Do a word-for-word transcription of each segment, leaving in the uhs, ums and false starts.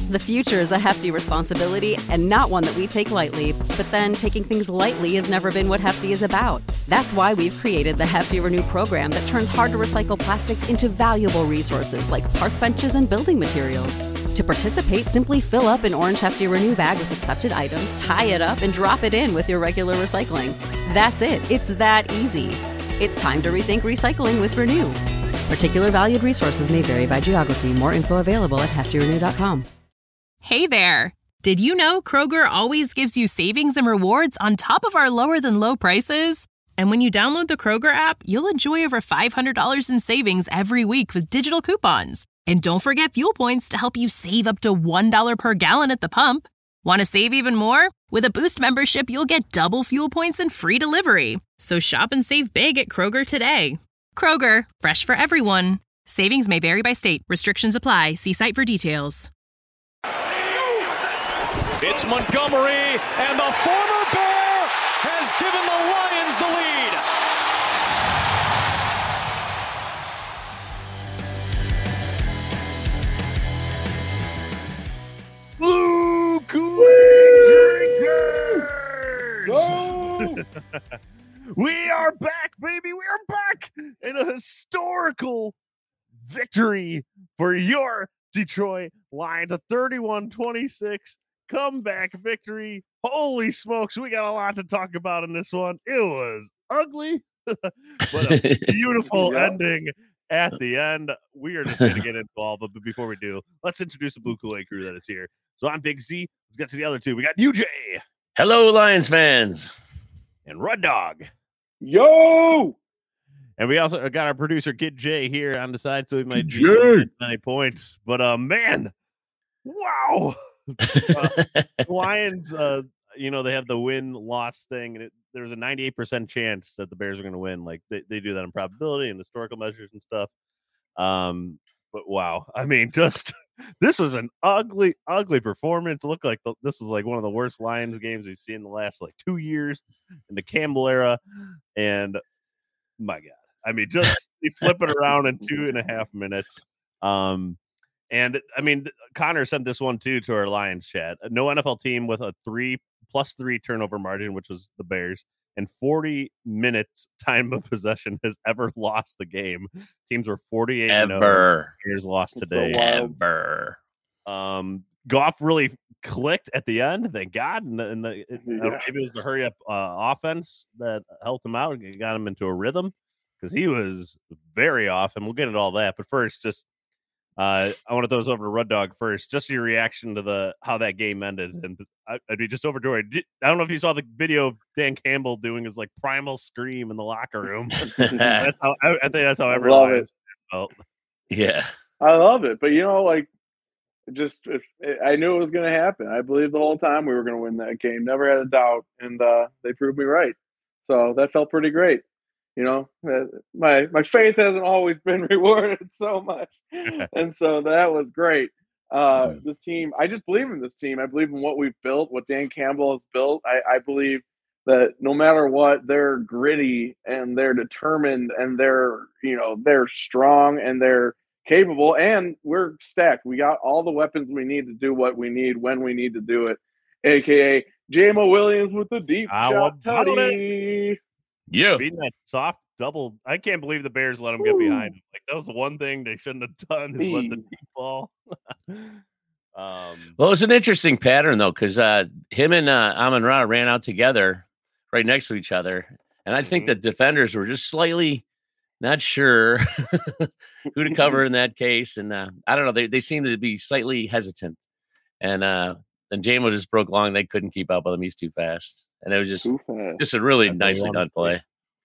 The future is a hefty responsibility and not one that we take lightly. But then taking things lightly has never been what Hefty is about. That's why we've created the Hefty Renew program that turns hard-to-recycle plastics into valuable resources like park benches and building materials. To participate, simply fill up an orange Hefty Renew bag with accepted items, tie it up, and drop it in with your regular recycling. That's it. It's that easy. It's time to rethink recycling with Renew. Particular valued resources may vary by geography. More info available at hefty renew dot com. Hey there! Did you know Kroger always gives you savings and rewards on top of our lower-than-low prices? And when you download the Kroger app, you'll enjoy over five hundred dollars in savings every week with digital coupons. And don't forget fuel points to help you save up to one dollar per gallon at the pump. Want to save even more? With a Boost membership, you'll get double fuel points and free delivery. So shop and save big at Kroger today. Kroger, fresh for everyone. Savings may vary by state. Restrictions apply. See site for details. It's Montgomery, and the former Bear has given the Lions the lead. Luke We are back, baby. We are back in a historical victory for your Detroit Lions. A thirty-one twenty-six comeback victory. Holy smokes, we got a lot to talk about in this one. It was ugly, but a beautiful yeah. ending at the end. We are just going to get involved, but before we do, let's introduce the Blue Kool-Aid crew that is here. So I'm Big Z. Let's get to the other two. We got U J. Hello, Lions fans. And Red Dog. Yo! And we also got our producer, Kid J, here on the side, so we might do many points. But, uh, man, wow. uh, the Lions, uh, you know, they have the win-loss thing, and it, there was a ninety-eight percent chance that the Bears are going to win. Like, they, they do that in probability and historical measures and stuff. Um, but, wow. I mean, just this was an ugly, ugly performance. It looked like the, this was like one of the worst Lions games we've seen in the last, like, two years in the Campbell era. And, my God. I mean, just they flip it around in two and a half minutes. Um, and I mean, Connor sent this one too to our Lions chat. No N F L team with a three plus three turnover margin, which was the Bears, and forty minutes time of possession has ever lost the game. Teams were forty-eight. Ever. Bears lost That's today. So Ever. Um, Goff really clicked at the end, thank God. And, the, and the, it, Yeah. maybe it was the hurry up uh, offense that helped him out and got him into a rhythm, because he was very off, and we'll get into all that. But first, just uh, I want to throw this over to Red Dog first. Just your reaction to the how that game ended, and I, I'd be just overjoyed. I don't know if you saw the video of Dan Campbell doing his like primal scream in the locker room. That's how I, I think that's how everyone felt. Yeah, I love it. But you know, like, just if, I knew it was going to happen. I believed the whole time we were going to win that game. Never had a doubt, and uh, they proved me right. So that felt pretty great. You know, my my faith hasn't always been rewarded so much, and so that was great. Uh, this team, I just believe in this team. I believe in what we've built, what Dan Campbell has built. I, I believe that no matter what, they're gritty and they're determined and they're, you know, they're strong and they're capable, and we're stacked. We got all the weapons we need to do what we need when we need to do it, aka J M O Williams with the deep How shot about tutty. yeah. Beating that soft double. I can't believe the Bears let him get behind him. Like, that was the one thing they shouldn't have done, is let the deep ball. um, Well, it was an interesting pattern, though, because uh, him and uh, Amon Ra ran out together right next to each other. And I think Mhm. the defenders were just slightly not sure who to cover in that case. And uh, I don't know. They, they seemed to be slightly hesitant. And uh, then J M O just broke long. They couldn't keep up with him. He's too fast. And it was just, Too fast. just a really That's what he nicely wanted done to play.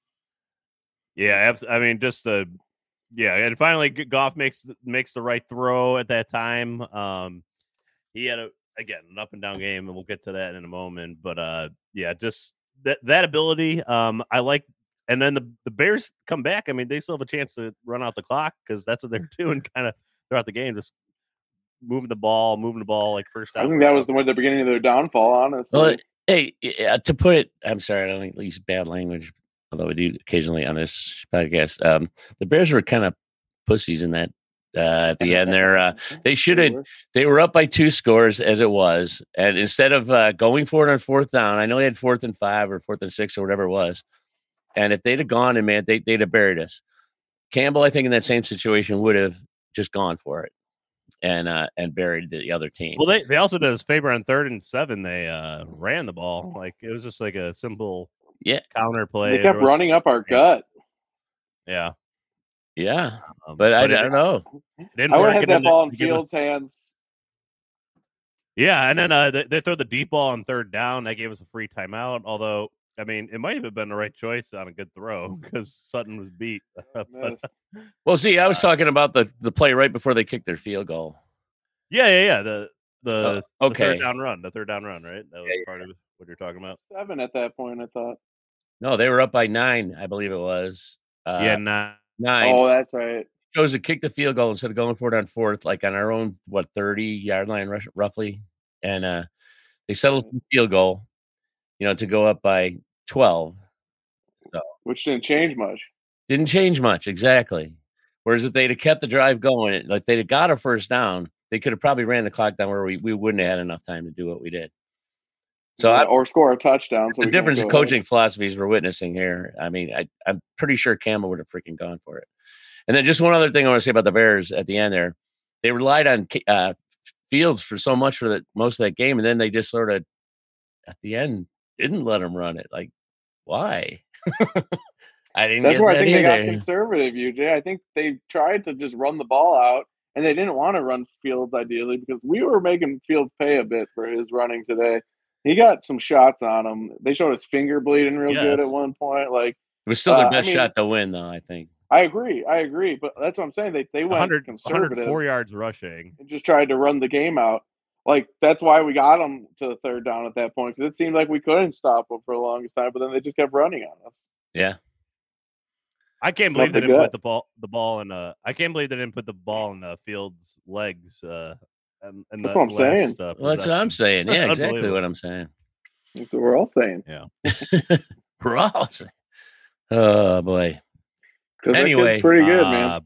yeah, abs- I mean, just the yeah, and finally Goff makes makes the right throw at that time. Um, he had a again an up and down game, and we'll get to that in a moment. But uh, yeah, just that that ability. Um, I like. And then the, the Bears come back. I mean, they still have a chance to run out the clock, because that's what they're doing kind of throughout the game, just moving the ball, moving the ball like first down. I think that was the, the beginning of their downfall, honestly. Well, hey, uh, to put it, I'm sorry, I don't use bad language, although we do occasionally on this podcast. Um, the Bears were kind of pussies in that uh, at the end there. Uh, they should have. They were up by two scores as it was, and instead of uh, going for it on fourth down, I know they had fourth and five or fourth and six or whatever it was, and if they'd have gone and man, they, they'd have buried us. Campbell, I think, in that same situation would have just gone for it and uh, and buried the other team. Well, they, they also did us favor on third and seven. They uh, ran the ball like it was just like a simple yeah counter play. They kept running up our gut. Yeah. Yeah, um, but, but I, it, I don't know. I would have had that ball in Fields' hands. Yeah, and then uh, they, they throw the deep ball on third down. That gave us a free timeout. Although, I mean, it might have been the right choice on a good throw because Sutton was beat. but, well, see, I was talking about the, the play right before they kicked their field goal. Yeah, yeah, yeah. The the, oh, okay. the third down run, the third down run, right? That was yeah, part yeah. of what you're talking about. Seven at that point, I thought. No, they were up by nine, I believe it was. Uh, yeah, nine. Nine. Oh, that's right. Chose to kick the field goal instead of going for it on fourth, like on our own, what, thirty yard line rush, roughly. And uh, they settled the field goal, you know, to go up by twelve. So, which didn't change much. Didn't change much, exactly. Whereas if they'd have kept the drive going, like they'd have got a first down, they could have probably ran the clock down where we, we wouldn't have had enough time to do what we did. So yeah, I, or score a touchdown. So the difference in coaching ahead. philosophies we're witnessing here. I mean, I, I'm pretty sure Campbell would have freaking gone for it. And then just one other thing I want to say about the Bears at the end there. They relied on uh, Fields for so much for the, most of that game. And then they just sort of, at the end, didn't let him run it. Like, why? I didn't That's get where that I think either. they got conservative, U J. I think they tried to just run the ball out, and they didn't want to run Fields ideally because we were making Fields pay a bit for his running today. He got some shots on him. They showed his finger bleeding real yes. good at one point. Like it was still the uh, best I mean, shot to win, though, I think. I agree. I agree. But that's what I'm saying. They they went conservative. Four yards rushing. And just tried to run the game out. Like, that's why we got them to the third down at that point, because it seemed like we couldn't stop them for the longest time, but then they just kept running on us. Yeah. I can't believe they didn't put the ball the ball in uh I can't believe they didn't put the ball in uh, Fields' legs. Uh, and, and that's what I'm last, saying. Uh, well, that's what I'm saying. Yeah, exactly what I'm saying. That's what we're all saying. Yeah. We're all saying. Oh, boy. Anyway. It's pretty good, uh, man.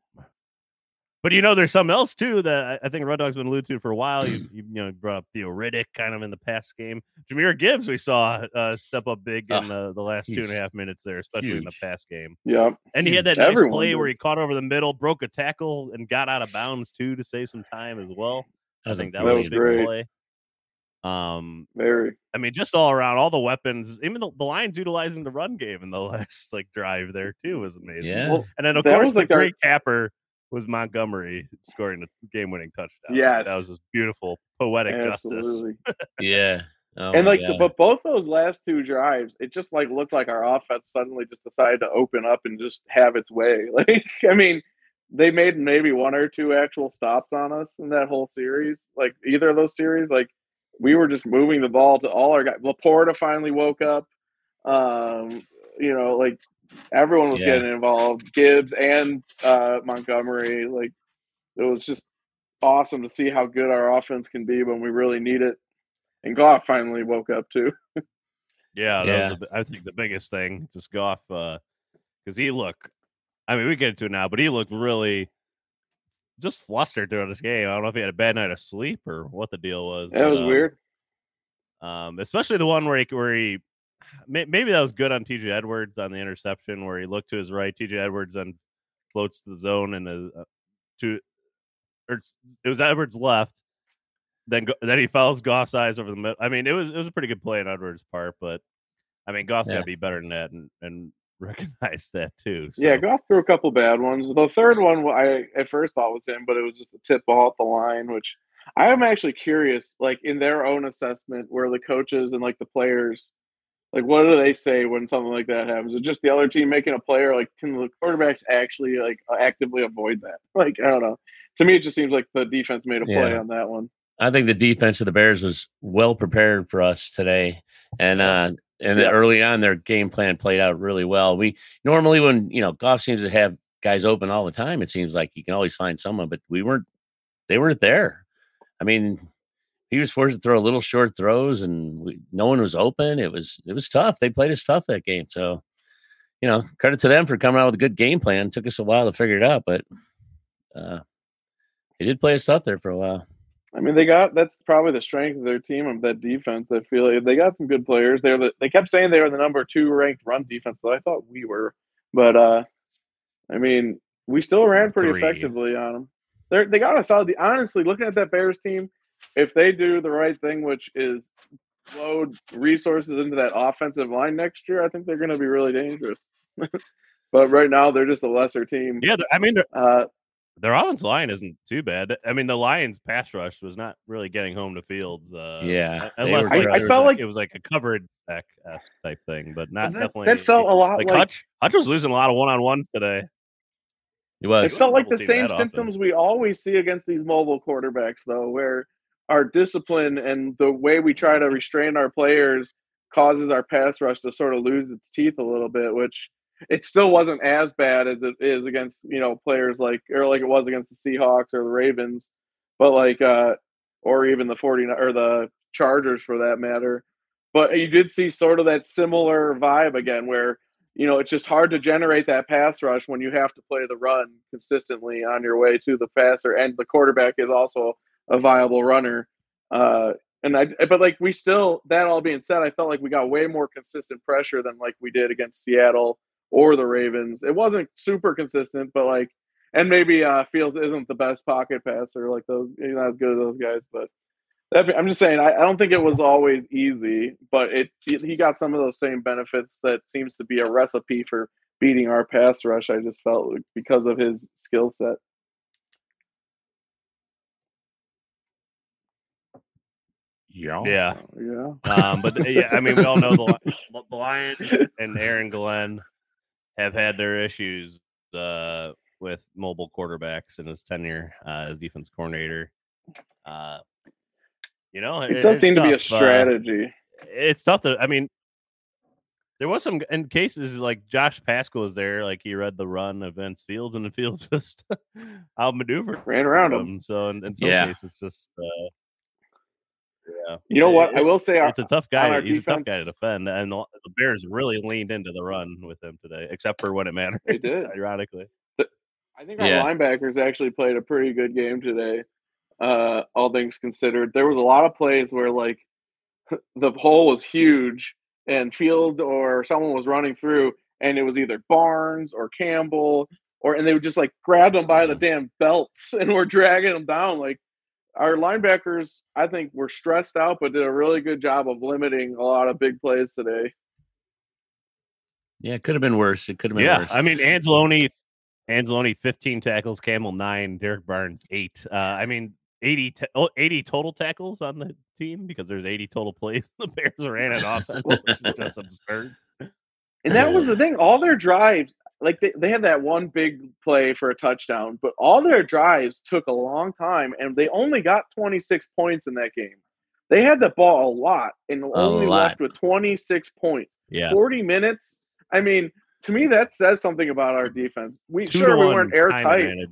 But, you know, there's something else, too, that I think Red Dog's been alluded to for a while. You, you, you know, brought up Theo Riddick kind of in the past game. Jahmyr Gibbs, we saw uh, step up big in uh, the last two and a half minutes there, especially huge. in the past game. Yeah. And he had that nice play did. where he caught over the middle, broke a tackle, and got out of bounds, too, to save some time as well. I think that, that was, was a big great. play. Um, Very. I mean, just all around, all the weapons, even the, the Lions utilizing the run game in the last like drive there, too, was amazing. Yeah. Well, and then, of course, the like great our... capper was Montgomery scoring the game-winning touchdown. Yes. That was just beautiful, poetic Absolutely. justice. yeah. Oh and like, the, but both those last two drives, it just like looked like our offense suddenly just decided to open up and just have its way. Like, I mean, they made maybe one or two actual stops on us in that whole series. Like either of those series, like we were just moving the ball to all our guys. Laporta finally woke up. Um, you know, like. Everyone was yeah. getting involved, Gibbs and uh, Montgomery. Like, it was just awesome to see how good our offense can be when we really need it. And Goff finally woke up too. yeah, that yeah. was the, I think the biggest thing, just Goff, because uh, he looked. I mean, we get into it now, but he looked really just flustered during this game. I don't know if he had a bad night of sleep or what the deal was. Yeah, but, it was um, weird. Um, especially the one where he where he. Maybe that was good on T J Edwards on the interception where he looked to his right. T J Edwards then floats to the zone and uh, to or it was Edwards left. Then then he follows Goff's eyes over the middle. I mean, it was it was a pretty good play on Edwards' part, but I mean, Goff's yeah. got to be better than that and, and recognize that too. So. Yeah, Goff threw a couple bad ones. The third one I at first thought was him, but it was just a tip ball at the line, which I am actually curious, like in their own assessment, where the coaches and like the players. Like, what do they say when something like that happens? Is it just the other team making a play, or like can the quarterbacks actually like actively avoid that? Like, I don't know. To me, it just seems like the defense made a play yeah. on that one. I think the defense of the Bears was well prepared for us today, and uh, and yeah. early on their game plan played out really well. We normally when you know Goff seems to have guys open all the time, it seems like he can always find someone, but we weren't. They weren't there. I mean. He was forced to throw little short throws, and we, no one was open. It was it was tough. They played us tough that game. So, you know, credit to them for coming out with a good game plan. It took us a while to figure it out, but uh, They did play us tough there for a while. I mean, they got that's probably the strength of their team of that defense. I feel like they got some good players. They're the, they kept saying they were the number two ranked run defense, but I thought we were. But uh, I mean, we still ran pretty Three. effectively on them. They they got a solid. Honestly, looking at that Bears team, if they do the right thing, which is load resources into that offensive line next year, I think they're going to be really dangerous. But right now, they're just a lesser team. Yeah, I mean, Uh, their offensive line isn't too bad. I mean, the Lions' pass rush was not really getting home to Fields. Uh, Yeah, they unless were like, I- I there was felt a- like- it was like a covered back type thing, but not that, definitely. that felt a lot like, like, Hutch. Hutch was losing a lot of one on ones today. It was. it felt like the double team same that often. symptoms we always see against these mobile quarterbacks, though, where our discipline and the way we try to restrain our players causes our pass rush to sort of lose its teeth a little bit, which it still wasn't as bad as it is against, you know, players like, or like it was against the Seahawks or the Ravens, but like, uh, or even the forty-nine or the Chargers for that matter. But you did see sort of that similar vibe again, where, you know, it's just hard to generate that pass rush when you have to play the run consistently on your way to the passer, and the quarterback is also a viable runner. Uh, and I, but like we still, that all being said, I felt like we got way more consistent pressure than like we did against Seattle or the Ravens. It wasn't super consistent, but like, and maybe uh, Fields isn't the best pocket passer, like those, he's not as good as those guys, but that, I'm just saying, I, I don't think it was always easy, but it, it he got some of those same benefits that seems to be a recipe for beating our pass rush. I just felt like because of his skill set. Yeah. Yeah, Yeah. um, but yeah, I mean, we all know the, the Lions and Aaron Glenn have had their issues uh, with mobile quarterbacks in his tenure uh, as defense coordinator. Uh, you know, It does it's seem to be a tough. Uh, strategy. it's tough to. I mean, there was some in cases like Josh Pascal was there, like he read the run of Vince Fields, and the Fields just outmaneuvered Ran around him. So in, in some Yeah. cases, it's just uh, yeah. You know what? It- I will say our, It's a tough on guy. our He's a tough defense- guy to defend, and the, the Bears really leaned into the run with him today, except for when it mattered. They did. Ironically. I think our Yeah. linebackers actually played a pretty good game today, uh, all things considered. There was a lot of plays where, like, the hole was huge and Fields or someone was running through, and it was either Barnes or Campbell, or and they would just, like, grab them by the damn belts and were dragging them down. Like, our linebackers, I think, were stressed out, but did a really good job of limiting a lot of big plays today. Yeah, it could have been worse. It could have been Yeah, worse. I mean, Anzalone, Anzalone, fifteen tackles, Campbell nine, Derek Barnes eight. Uh, I mean, eighty, ta- oh, eighty total tackles on the team because there's eighty total plays the Bears ran an offense, which is just absurd. And that was the thing. All their drives, like they, they had that one big play for a touchdown, but all their drives took a long time, and they only got twenty-six points in that game. They had the ball a lot and only lot. left with twenty-six points. Yeah, forty minutes. I mean, to me, that says something about our defense. We Two sure to we one weren't time airtight. advantage.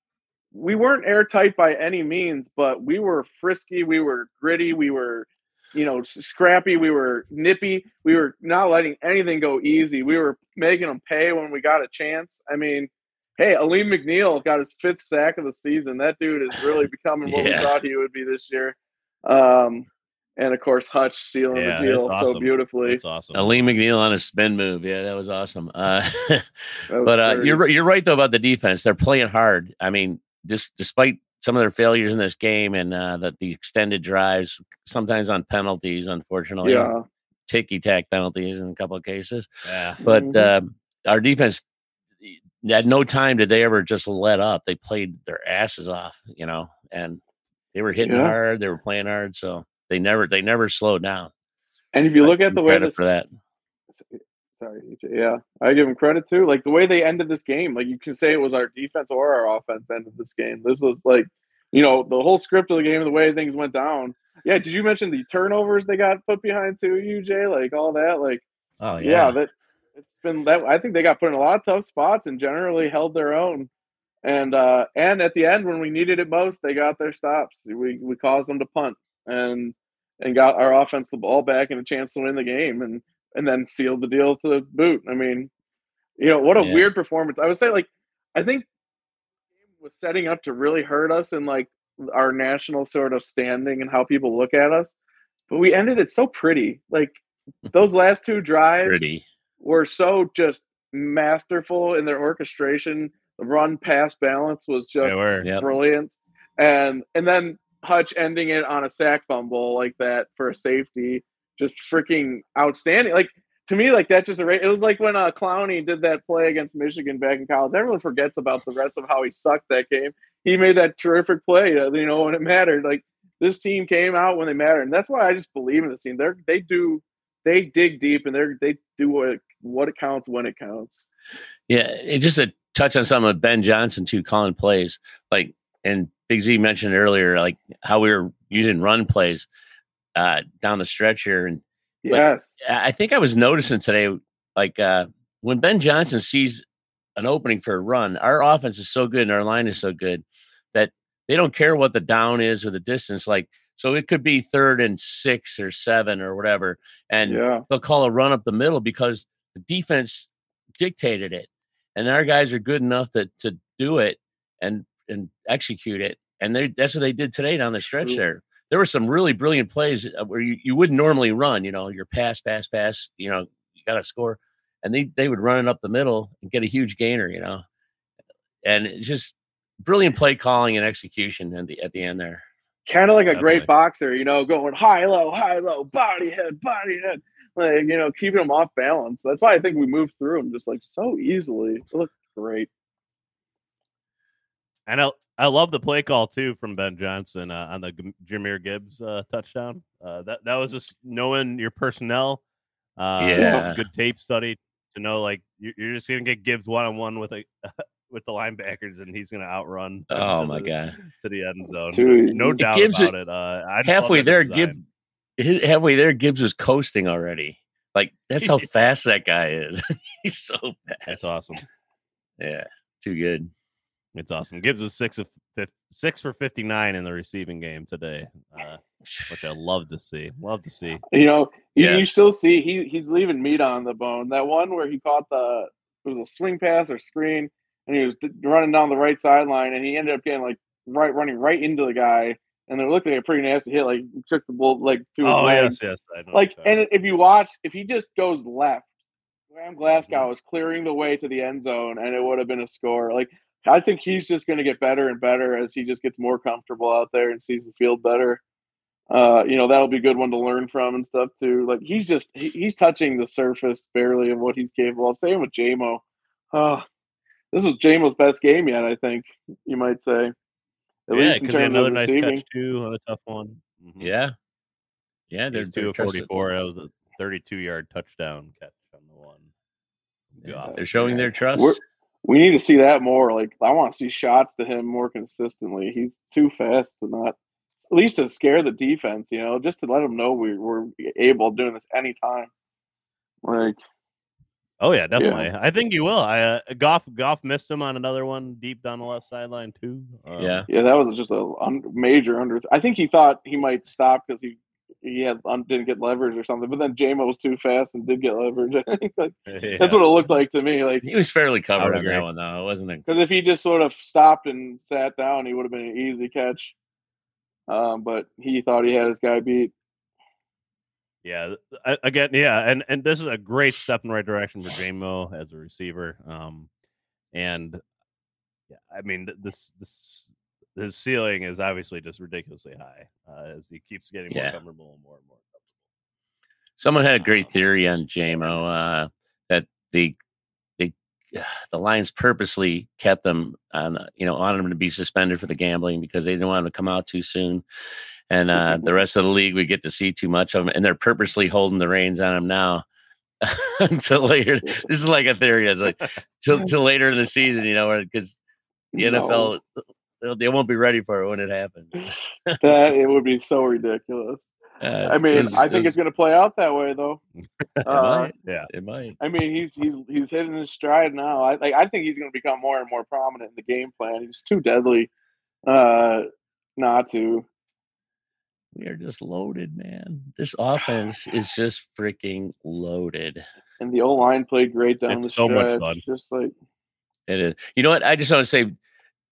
We weren't airtight by any means, but we were frisky. We were gritty. We were, you know, scrappy. We were nippy. We were not letting anything go easy. We were making them pay when we got a chance. I mean, hey, Aleem McNeil got his fifth sack of the season. That dude is really becoming what Yeah. we thought he would be this year. Um, and of course, Hutch sealing Yeah, the deal it's so awesome. beautifully. That's awesome. Uh, Lee McNeil on a spin move. Yeah, that was awesome. Uh, That was but uh, great. you're you're right though about the defense. They're playing hard. I mean, just despite some of their failures in this game and uh, that the extended drives, sometimes on penalties, unfortunately, Yeah. ticky tack penalties in a couple of cases. Yeah, But Mhm. uh, our defense, at no time did they ever just let up. They played their asses off, you know, and they were hitting Yeah. hard. They were playing hard, so they never they never slowed down. And if you look I at give the them way credit this for that. Sorry, E J. Yeah, I give him credit too. Like the way they ended this game, like you can say it was our defense or our offense ended this game. This was like, you know, the whole script of the game, the way things went down. Yeah, did you mention the turnovers they got put behind too, U J? Like all that, like Oh yeah, that it's been that. I think they got put in a lot of tough spots and generally held their own. And uh, and at the end, when we needed it most, they got their stops. We we caused them to punt and and got our offense the ball back and a chance to win the game, and and then sealed the deal to boot. I mean, you know, what a Yeah. weird performance. I would say, like, I think was setting up to really hurt us in like our national sort of standing and how people look at us. But we ended it so pretty. Like those last two drives Pretty. were so just masterful in their orchestration. The run pass balance was just They were. Yep. brilliant. And and then Hutch ending it on a sack fumble like that for a safety, just freaking outstanding. Like to me, like that just it was like when uh, Clowney did that play against Michigan back in college. Everyone forgets about the rest of how he sucked that game. He made that terrific play, uh, you know, when it mattered. Like this team came out when they mattered, and that's why I just believe in this team. They they do they dig deep and they they do what it, what it counts when it counts. Yeah, it just a touch on some of Ben Johnson too, calling plays like and Big Z mentioned earlier, like how we were using run plays uh, down the stretch here, and yes, I think I was noticing today, like uh, when Ben Johnson sees an opening for a run, our offense is so good and our line is so good that they don't care what the down is or the distance. Like, so it could be third and six or seven or whatever, and yeah. they'll call a run up the middle because the defense dictated it, and our guys are good enough to to do it and and execute it. And they that's what they did today down the stretch True. there. There were some really brilliant plays where you, you wouldn't normally run, you know, your pass, pass, pass, you know, you got to score. And they, they would run it up the middle and get a huge gainer, you know. And it's just brilliant play calling and execution at the, at the end there. Kind of like a Definitely. great boxer, you know, going high, low, high, low, body, head, body, head. Like, you know, keeping them off balance. That's why I think we moved through them just like so easily. It looked great. And I, I love the play call too from Ben Johnson uh, on the G- Jahmyr Gibbs uh, touchdown. Uh, that that was just knowing your personnel. Uh, Yeah. good tape study to know like you're, you're just gonna get Gibbs one on one with a with the linebackers, and he's gonna outrun. Oh to my the, God. to the end zone. Too easy. No doubt Gibbs about it. Uh, I just love Halfway that there, design. Gibbs, halfway there, Gibbs was coasting already. Like, that's how fast that guy is. He's so fast. That's awesome. Yeah, too good. It's awesome. Gibbs was six of fifth, six for fifty nine in the receiving game today, uh, which I love to see. Love to see. You know, you, Yes. you still see he he's leaving meat on the bone. That one where he caught the it was a swing pass or screen, and he was d- running down the right sideline, and he ended up getting like right running right into the guy, and it looked like a pretty nasty hit. Like took the ball like to his Oh legs. yes, yes. I know Like, what you're and if you watch, if he just goes left, Graham Glasgow Mhm. was clearing the way to the end zone, and it would have been a score. Like, I think he's just going to get better and better as he just gets more comfortable out there and sees the field better. Uh, you know, that'll be a good one to learn from and stuff too. Like, he's just he, he's touching the surface barely of what he's capable of. Same with J-Mo. Oh, this was J-Mo's best game yet, I think you might say. At yeah, least in because he had terms another of nice receiving. catch too on a tough one. Mhm. Yeah. Yeah, they're, There's two they're of trusted. forty-four. That was a thirty-two yard touchdown catch on the one. Yeah, Goff. they're showing their trust. We're, we need to see that more. Like, I want to see shots to him more consistently. He's too fast to not, at least to scare the defense, you know, just to let them know we, we're able of doing this anytime. Like, Oh yeah, definitely. I think you will. I uh, Goff Goff missed him on another one deep down the left sideline too. Um, Yeah. yeah, that was just a un- major under. I think he thought he might stop because he he had um, didn't get leverage or something. But then J-Mo was too fast and did get leverage. I think like, yeah. that's what it looked like to me. Like, He was fairly I covered would on agree. that one, though. It wasn't a because if he just sort of stopped and sat down, he would have been an easy catch. Um, but he thought he had his guy beat. Yeah, th- a- again, yeah, and and this is a great step in the right direction for J-Mo as a receiver. Um, and yeah, I mean th- this this his ceiling is obviously just ridiculously high uh, as he keeps getting more Yeah. comfortable and more and more Someone had a great theory on J-Mo uh, that the the the Lions purposely kept them on, you know, wanted him to be suspended for the gambling because they didn't want him to come out too soon, and uh, the rest of the league would get to see too much of him, and they're purposely holding the reins on him now until later. This is like a theory. It's like till till later in the season, you know, because the N F L they'll- they won't be ready for it when it happens. That it would be so ridiculous. Uh, I it's- mean, it was- I it think was- it's going to play out that way, though. it Uh, might. Yeah. It might. I mean, he's he's he's hitting his stride now. I like. I think he's going to become more and more prominent in the game plan. He's too deadly, uh, not to. We are just loaded, man. This offense is just freaking loaded. And the O line played great down It's the so much stretch. fun. Just like It is. You know what? I just want to say,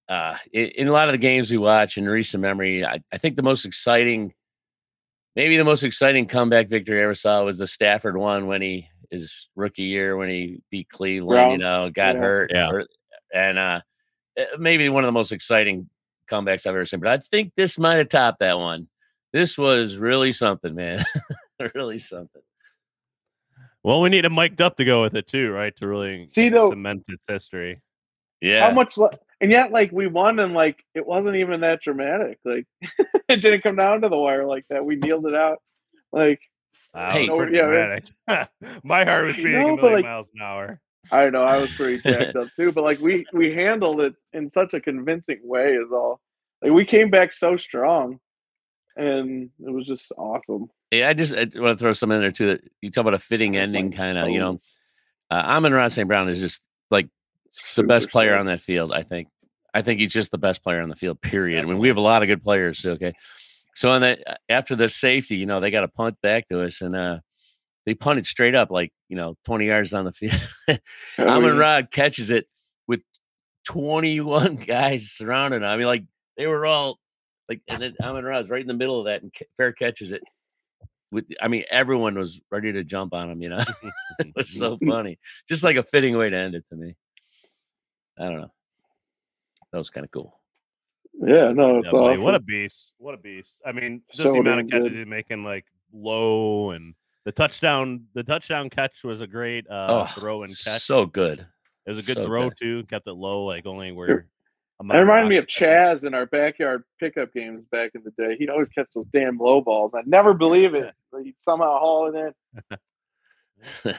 uh, in, in a lot of the games we watch in recent memory, I, I think the most exciting, maybe the most exciting comeback victory I ever saw was the Stafford one when he his rookie year when he beat Cleveland. Browns. You know, got yeah. hurt, yeah. Or, and uh, maybe one of the most exciting comebacks I've ever seen. But I think this might have topped that one. This was really something, man. Really something. Well, we need a mic'd up to go with it too, right? To really see though cement its history. Yeah. How much, le- and yet, like we won, and like it wasn't even that dramatic. Like it didn't come down to the wire like that. We kneeled it out. Like, wow, hey, no, pretty yeah, dramatic. My heart was beating no, a million like, miles an hour. I know I was pretty jacked up too, but like we we handled it in such a convincing way. Is all. Like we came back so strong, and it was just awesome. Yeah, I just I want to throw something in there too. That you talk about a fitting ending, kind of. You know, uh, Amon-Ra Saint Brown is just like Super the best player on that field. I think. I think he's just the best player on the field. Period. I mean, we have a lot of good players. Okay, so on that after the safety, you know, they got a punt back to us, and uh, they punted straight up, like you know, twenty yards on the field. Amon-Ra catches it with twenty-one guys surrounding him. I mean, like they were all like, and then Amon-Ra's right in the middle of that, and fair catches it. With, I mean, everyone was ready to jump on him. You know, it was so funny. Just like a fitting way to end it to me. I don't know. That was kind of cool. Yeah, no, it's yeah, awesome. What a beast! What a beast! I mean, just so the amount of catches good. he's making, like low, and the touchdown. The touchdown catch was a great uh, oh, throw and catch. So good. It was a good so throw good. too. Kept it low, like only where. It reminded me of Chaz in our backyard pickup games back in the day. He'd always catch those damn low balls. I'd never believe it. He'd somehow haul it in.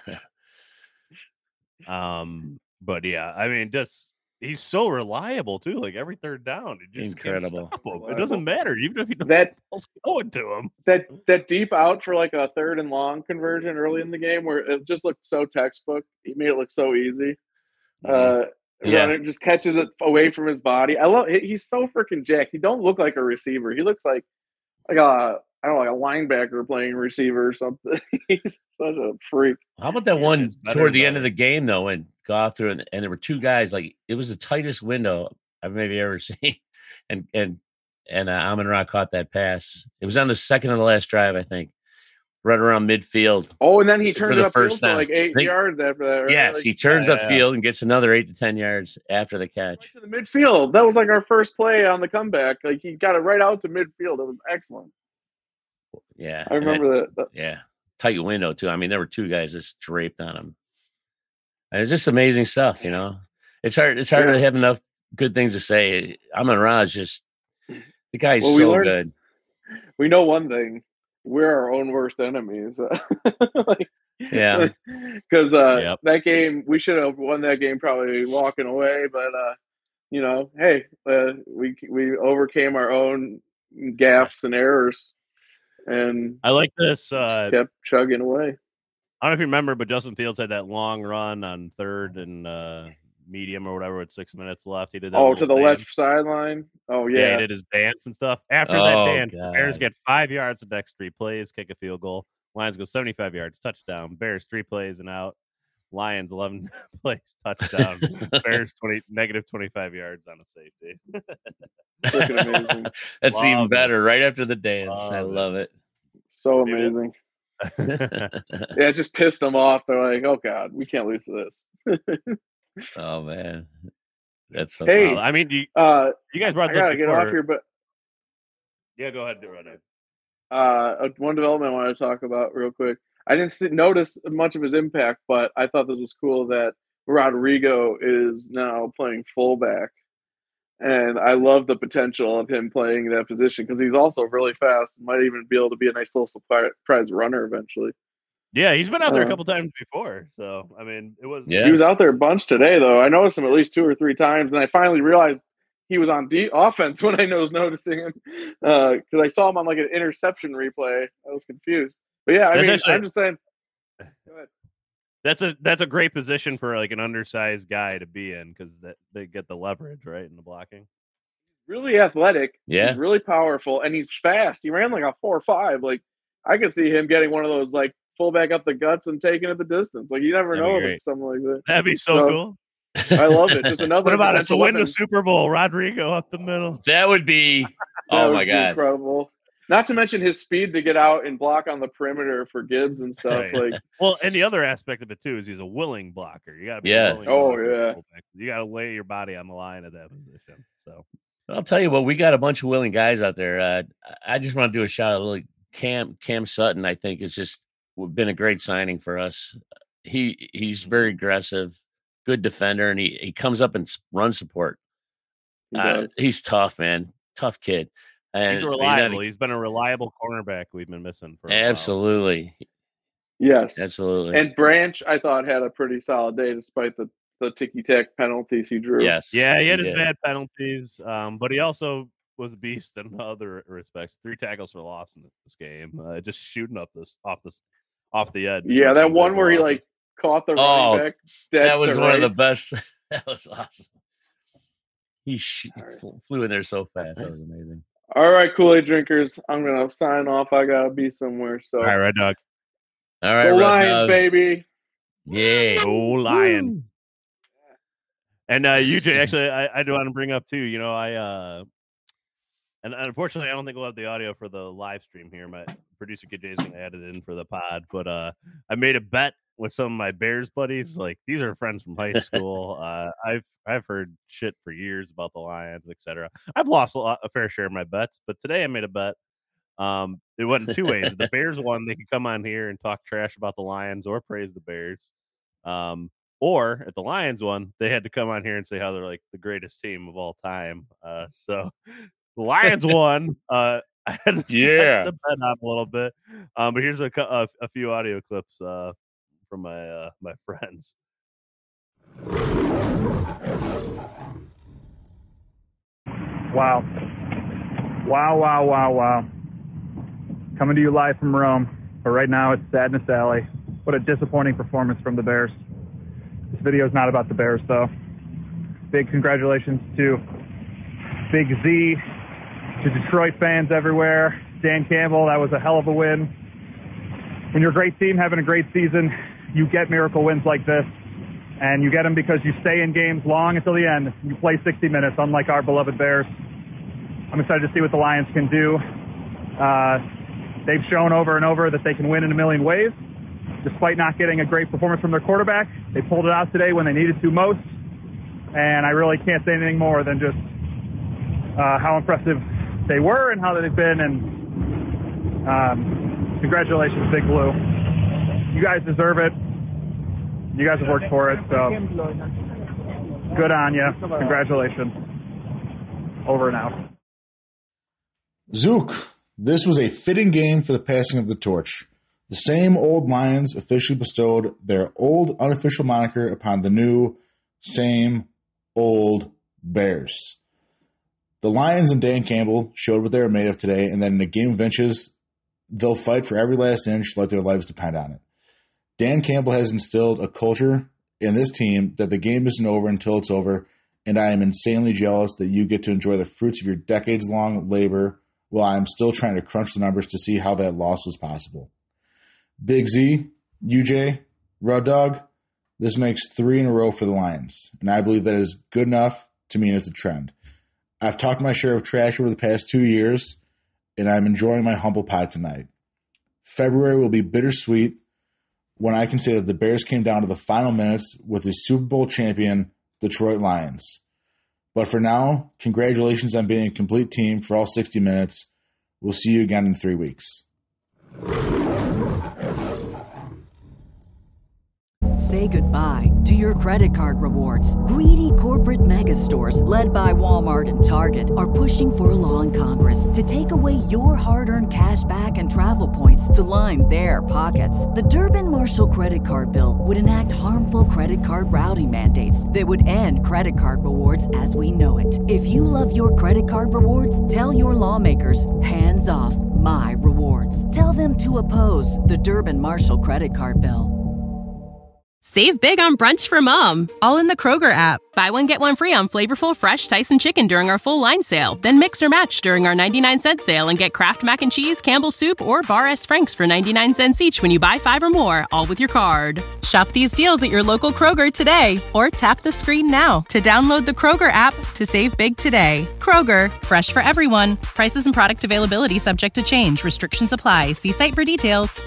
um, but yeah, I mean, just he's so reliable too. Like every third down, it just incredible. Can't stop him. It doesn't matter, even if he don't that going to him. That that deep out for like a third and long conversion early in the game, where it just looked so textbook. He made it look so easy. Uh, yeah, it just catches it away from his body. I love. He's so freaking jacked. He don't look like a receiver. He looks like like a I don't know, like a linebacker playing receiver or something. He's such a freak. How about that yeah, one toward the end of the game though, when Goff threw and, and there were two guys, like it was the tightest window I've maybe ever seen, and and and uh, Amon-Ra caught that pass. It was on the second of the last drive, I think. Right around midfield. Oh, and then he turned it upfield for like eight think, yards after that. Right? Yes, like, he turns yeah, upfield yeah. and gets another eight to ten yards after the catch. Right to the midfield. That was like our first play on the comeback. Like he got it right out to midfield. It was excellent. Yeah, I remember that, that. Yeah, tight window too. I mean, there were two guys just draped on him. And it's just amazing stuff, you know. It's hard. It's hard yeah. to have enough good things to say. Amon-Ra is just the guy's well, so learned, good. We know one thing. We're our own worst enemies. like, yeah. Because uh, yep. that game, we should have won that game probably walking away. But, uh, you know, hey, uh, we we overcame our own gaffes and errors. And I like this. Uh, kept chugging away. I don't know if you remember, but Justin Fields had that long run on third and uh, medium or whatever with six minutes left. He did that. Oh, to the dance. left sideline. Oh, yeah. Yeah, he did his dance and stuff. After oh, that dance, God. Bears get five yards. The next three plays, kick a field goal. Lions go seventy-five yards, touchdown. Bears three plays and out. Lions eleven plays, touchdown. Bears twenty negative twenty-five yards on a safety. Freaking amazing. That's love even it. better. Right after the dance, love I love it. it. So amazing. Yeah, it just pissed them off. They're like, "Oh God, we can't lose to this." Oh man, that's so. Hey, wild. I mean, you, uh, you guys brought. I gotta get off here, but yeah, go ahead, do it. Uh, one development I want to talk about real quick. I didn't see, notice much of his impact, but I thought this was cool that Rodrigo is now playing fullback. And I love the potential of him playing that position because he's also really fast. Might even be able to be a nice little surprise runner eventually. Yeah, he's been out there uh, a couple times before. So, I mean, it was. Yeah. He was out there a bunch today, though. I noticed him at least two or three times. And I finally realized he was on de- offense when I was noticing him. Because uh, I saw him on like an interception replay. I was confused. But yeah, I That's mean, actually, I'm just saying. Go ahead. That's a that's a great position for like an undersized guy to be in because that they get the leverage right in the blocking. Really athletic. Yeah, he's really powerful and he's fast. He ran like a four or five. Like I could see him getting one of those like fullback up the guts and taking it the distance. Like you never That'd know if something like that. That'd be so, so cool. I love it. Just another. What about it to win weapon. the Super Bowl? Rodrigo up the middle. That would be. That oh would my be God! Incredible. Not to mention his speed to get out and block on the perimeter for Gibbs and stuff. Right. Like, well, and the other aspect of it too is he's a willing blocker. You got to be. Yes. A willing Oh, blocker. yeah. You got to lay your body on the line at that position. So I'll tell you what, we got a bunch of willing guys out there. Uh, I just want to do a shout out. Like Cam Cam Sutton, I think has just been a great signing for us. He he's very aggressive, good defender, and he he comes up and run support. he Uh, does. he's tough, man. Tough kid. And he's you know, reliable. He's been a reliable cornerback we've been missing for a while. absolutely, Yes. absolutely. And Branch, I thought, had a pretty solid day despite the, the ticky-tack penalties he drew. yes, Yeah, he had his did. bad penalties, um, but he also was a beast in other respects. Three tackles for loss in this game, uh, just shooting up this off this off the edge. Yeah, that Some one big where he losses. like caught the Oh, running back. Dead That was to one of the rights. best. That was awesome. He, sh- All right. fl- flew in there so fast. That was amazing. All right, Kool-Aid drinkers. I'm gonna sign off. I gotta be somewhere. So All right, Red Dog. All right, go Red Lions, Dog. baby. Yeah. Go Lion. And uh, U J, actually, I, I do want to bring up too. You know, I uh, and unfortunately, I don't think we'll have the audio for the live stream here. My producer Kid Jay's gonna add it in for the pod, but uh, I made a bet with some of my Bears buddies. Like these are friends from high school. uh, I've I've heard shit for years about the Lions, et cetera. I've lost a, lot, a fair share of my bets, but today I made a bet. Um, it went in two ways. If the Bears won, they could come on here and talk trash about the Lions or praise the Bears. Um, or if the Lions won, they had to come on here and say how they're like the greatest team of all time. Uh, so the Lions won. Uh, I had to Yeah. the bet up a little bit. Um, but here's a, cou- a a few audio clips uh from my uh my friends. Wow. Wow, wow, wow, wow. Coming to you live from Rome, but right now it's Sadness Alley. What a disappointing performance from the Bears. This video is not about the Bears, though. Big congratulations to Big Z, to Detroit fans everywhere. Dan Campbell, that was a hell of a win. When you're a great team having a great season, you get miracle wins like this. And you get them because you stay in games long until the end. You play sixty minutes, unlike our beloved Bears. I'm excited to see what the Lions can do. Uh, they've shown over and over that they can win in a million ways. Despite not getting a great performance from their quarterback, they pulled it out today when they needed to most. And I really can't say anything more than just uh, how impressive they were and how they've been. And um, congratulations, Big Blue. You guys deserve it. You guys have worked for it, so good on you. Congratulations. Over and out. Zook, this was a fitting game for the passing of the torch. The same old Lions officially bestowed their old unofficial moniker upon the new, same old Bears. The Lions and Dan Campbell showed what they were made of today, and then in a game of inches, they'll fight for every last inch like their lives depend on it. Dan Campbell has instilled a culture in this team that the game isn't over until it's over, and I am insanely jealous that you get to enjoy the fruits of your decades-long labor while I'm still trying to crunch the numbers to see how that loss was possible. Big Z, U J, Rud Dog, this makes three in a row for the Lions, and I believe that is good enough to mean it's a trend. I've talked my share of trash over the past two years, and I'm enjoying my humble pie tonight. February will be bittersweet when I can say that the Bears came down to the final minutes with the Super Bowl champion Detroit Lions. But for now, congratulations on being a complete team for all sixty minutes. We'll see you again in three weeks. Say goodbye to your credit card rewards. Greedy corporate mega stores, led by Walmart and Target, are pushing for a law in Congress to take away your hard-earned cash back and travel points to line their pockets. The Durbin-Marshall credit card bill would enact harmful credit card routing mandates that would end credit card rewards as we know it. If you love your credit card rewards, tell your lawmakers, hands off my rewards. Tell them to oppose the Durbin-Marshall credit card bill. Save big on brunch for mom, all in the Kroger app. Buy one, get one free on flavorful fresh Tyson chicken during our full line sale. Then mix or match during our ninety-nine cent sale and get Kraft Mac and Cheese, Campbell's Soup, or Bar S. Frank's for ninety-nine cents each when you buy five or more, all with your card. Shop these deals at your local Kroger today or tap the screen now to download the Kroger app to save big today. Kroger, fresh for everyone. Prices and product availability subject to change. Restrictions apply. See site for details.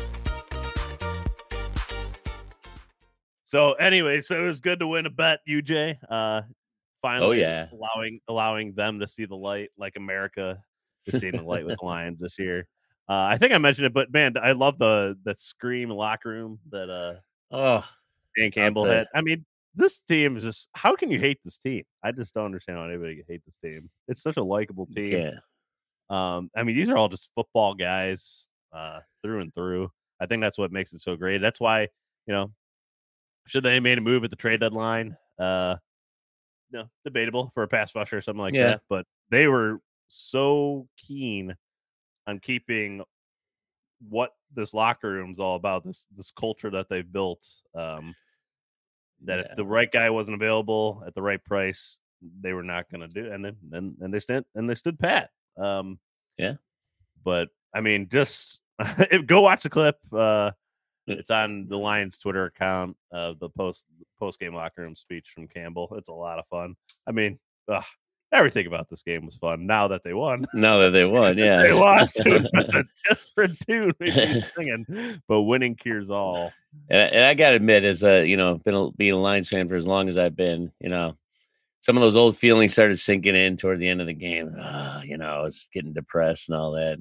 So anyway, so it was good to win a bet, U J. Uh, finally, oh yeah, allowing allowing them to see the light, like America is seeing the light with the Lions this year. Uh, I think I mentioned it, but man, I love the the scream locker room that uh oh Dan Campbell had. I mean, this team is just, how can you hate this team? I just don't understand how anybody can hate this team. It's such a likable team. Yeah. Um, I mean, these are all just football guys uh, through and through. I think that's what makes it so great. That's why, you know. Should they have made a move at the trade deadline? Uh, no, debatable for a pass rusher or something like yeah. that. But they were so keen on keeping what this locker room's all about, this this culture that they've built. Um, that yeah. if the right guy wasn't available at the right price, they were not going to do it. And then and, and they stood and they stood pat. Um, yeah. But I mean, just go watch the clip. Uh, It's on the Lions Twitter account of uh, the post post game locker room speech from Campbell. It's a lot of fun. I mean, ugh, everything about this game was fun. Now that they won, now that they won, yeah, they lost. It was a different tune maybe singing, but winning cures all. And, and I gotta admit, as a you know, been a, being a Lions fan for as long as I've been, you know, some of those old feelings started sinking in toward the end of the game. Uh, you know, I was getting depressed and all that.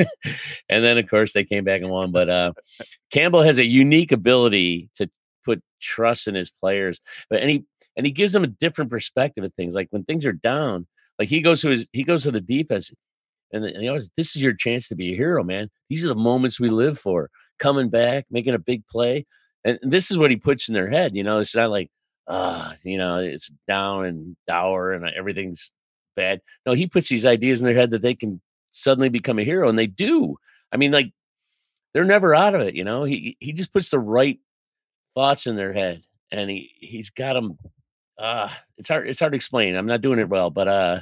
And then, of course, they came back and won. But uh, Campbell has a unique ability to put trust in his players. But and he and he gives them a different perspective of things. Like when things are down, like he goes to his he goes to the defense, and, and he always, this is your chance to be a hero, man. These are the moments we live for. Coming back, making a big play, and, and this is what he puts in their head. You know, it's not like, uh, you know, it's down and dour and everything's bad. No, he puts these ideas in their head that they can suddenly become a hero, and they do. I mean, like, they're never out of it, you know. He he just puts the right thoughts in their head, and he he's got them. Uh, it's hard it's hard to explain. I'm not doing it well, but uh,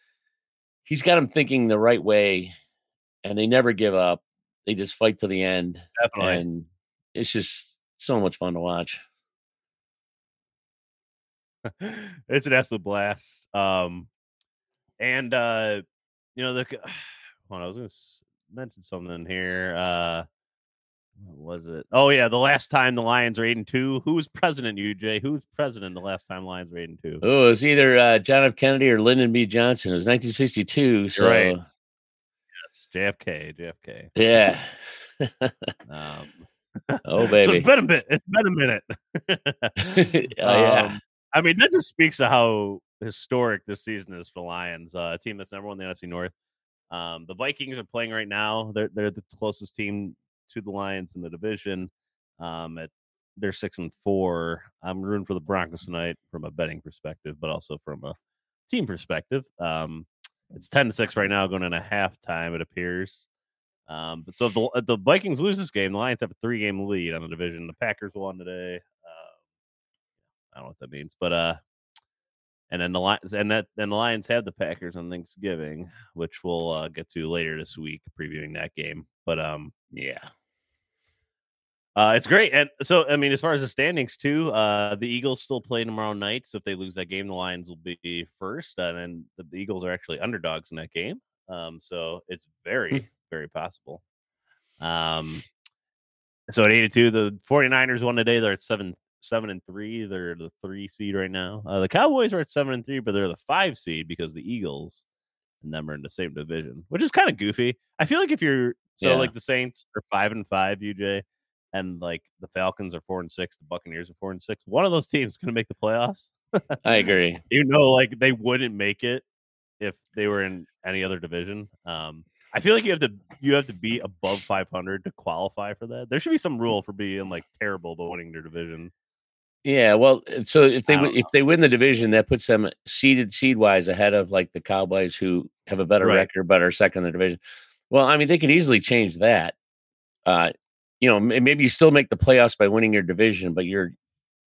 he's got them thinking the right way, and they never give up. They just fight to the end. Definitely. And it's just so much fun to watch. It's an absolute blast. Um, and uh, you know, the well, I was going to mention something here. Uh, what was it? Oh yeah, the last time the Lions were eight and two. Who was president? U J. Who was president the last time Lions were eight and two? Oh, it was either uh, John F. Kennedy or Lyndon B. Johnson. It was nineteen sixty-two. So. Right. Yes, J F K. J F K. Yeah. um, oh baby, so it's been a bit. It's been a minute. oh yeah. Um, I mean, that just speaks to how historic this season is for the Lions, uh, a team that's number one in the N F C North. Um, the Vikings are playing right now. They're they're the closest team to the Lions in the division. Um, at they're six and four. I'm rooting for the Broncos tonight from a betting perspective, but also from a team perspective. Um, it's ten to six right now, going in a halftime. It appears. Um, but so if the, if the Vikings lose this game, the Lions have a three game lead on the division. The Packers won today. Uh, I don't know what that means, but uh, and then the Lions and that and the Lions have the Packers on Thanksgiving, which we'll uh, get to later this week, previewing that game. But um, yeah, uh, it's great. And so, I mean, as far as the standings too, uh, the Eagles still play tomorrow night. So if they lose that game, the Lions will be first, and then the, the Eagles are actually underdogs in that game. Um, so it's very, very possible. Um, so at eight and two, the 49ers won today. They're at seven. Seven and three. They're the three seed right now. Uh, the Cowboys are at seven and three, but they're the five seed because the Eagles and them are in the same division, which is kind of goofy. I feel like if you're so yeah. like the Saints are five and five, U J, and like the Falcons are four and six, the Buccaneers are four and six. One of those teams is going to make the playoffs. I agree. You know, like they wouldn't make it if they were in any other division. Um, I feel like you have to you have to be above five hundred to qualify for that. There should be some rule for being like terrible but winning their division. Yeah, well, so if they if they win the division, that puts them seeded seed wise ahead of like the Cowboys, who have a better right. record but are second in the division. Well, I mean, they could easily change that. Uh, you know, maybe you still make the playoffs by winning your division, but you're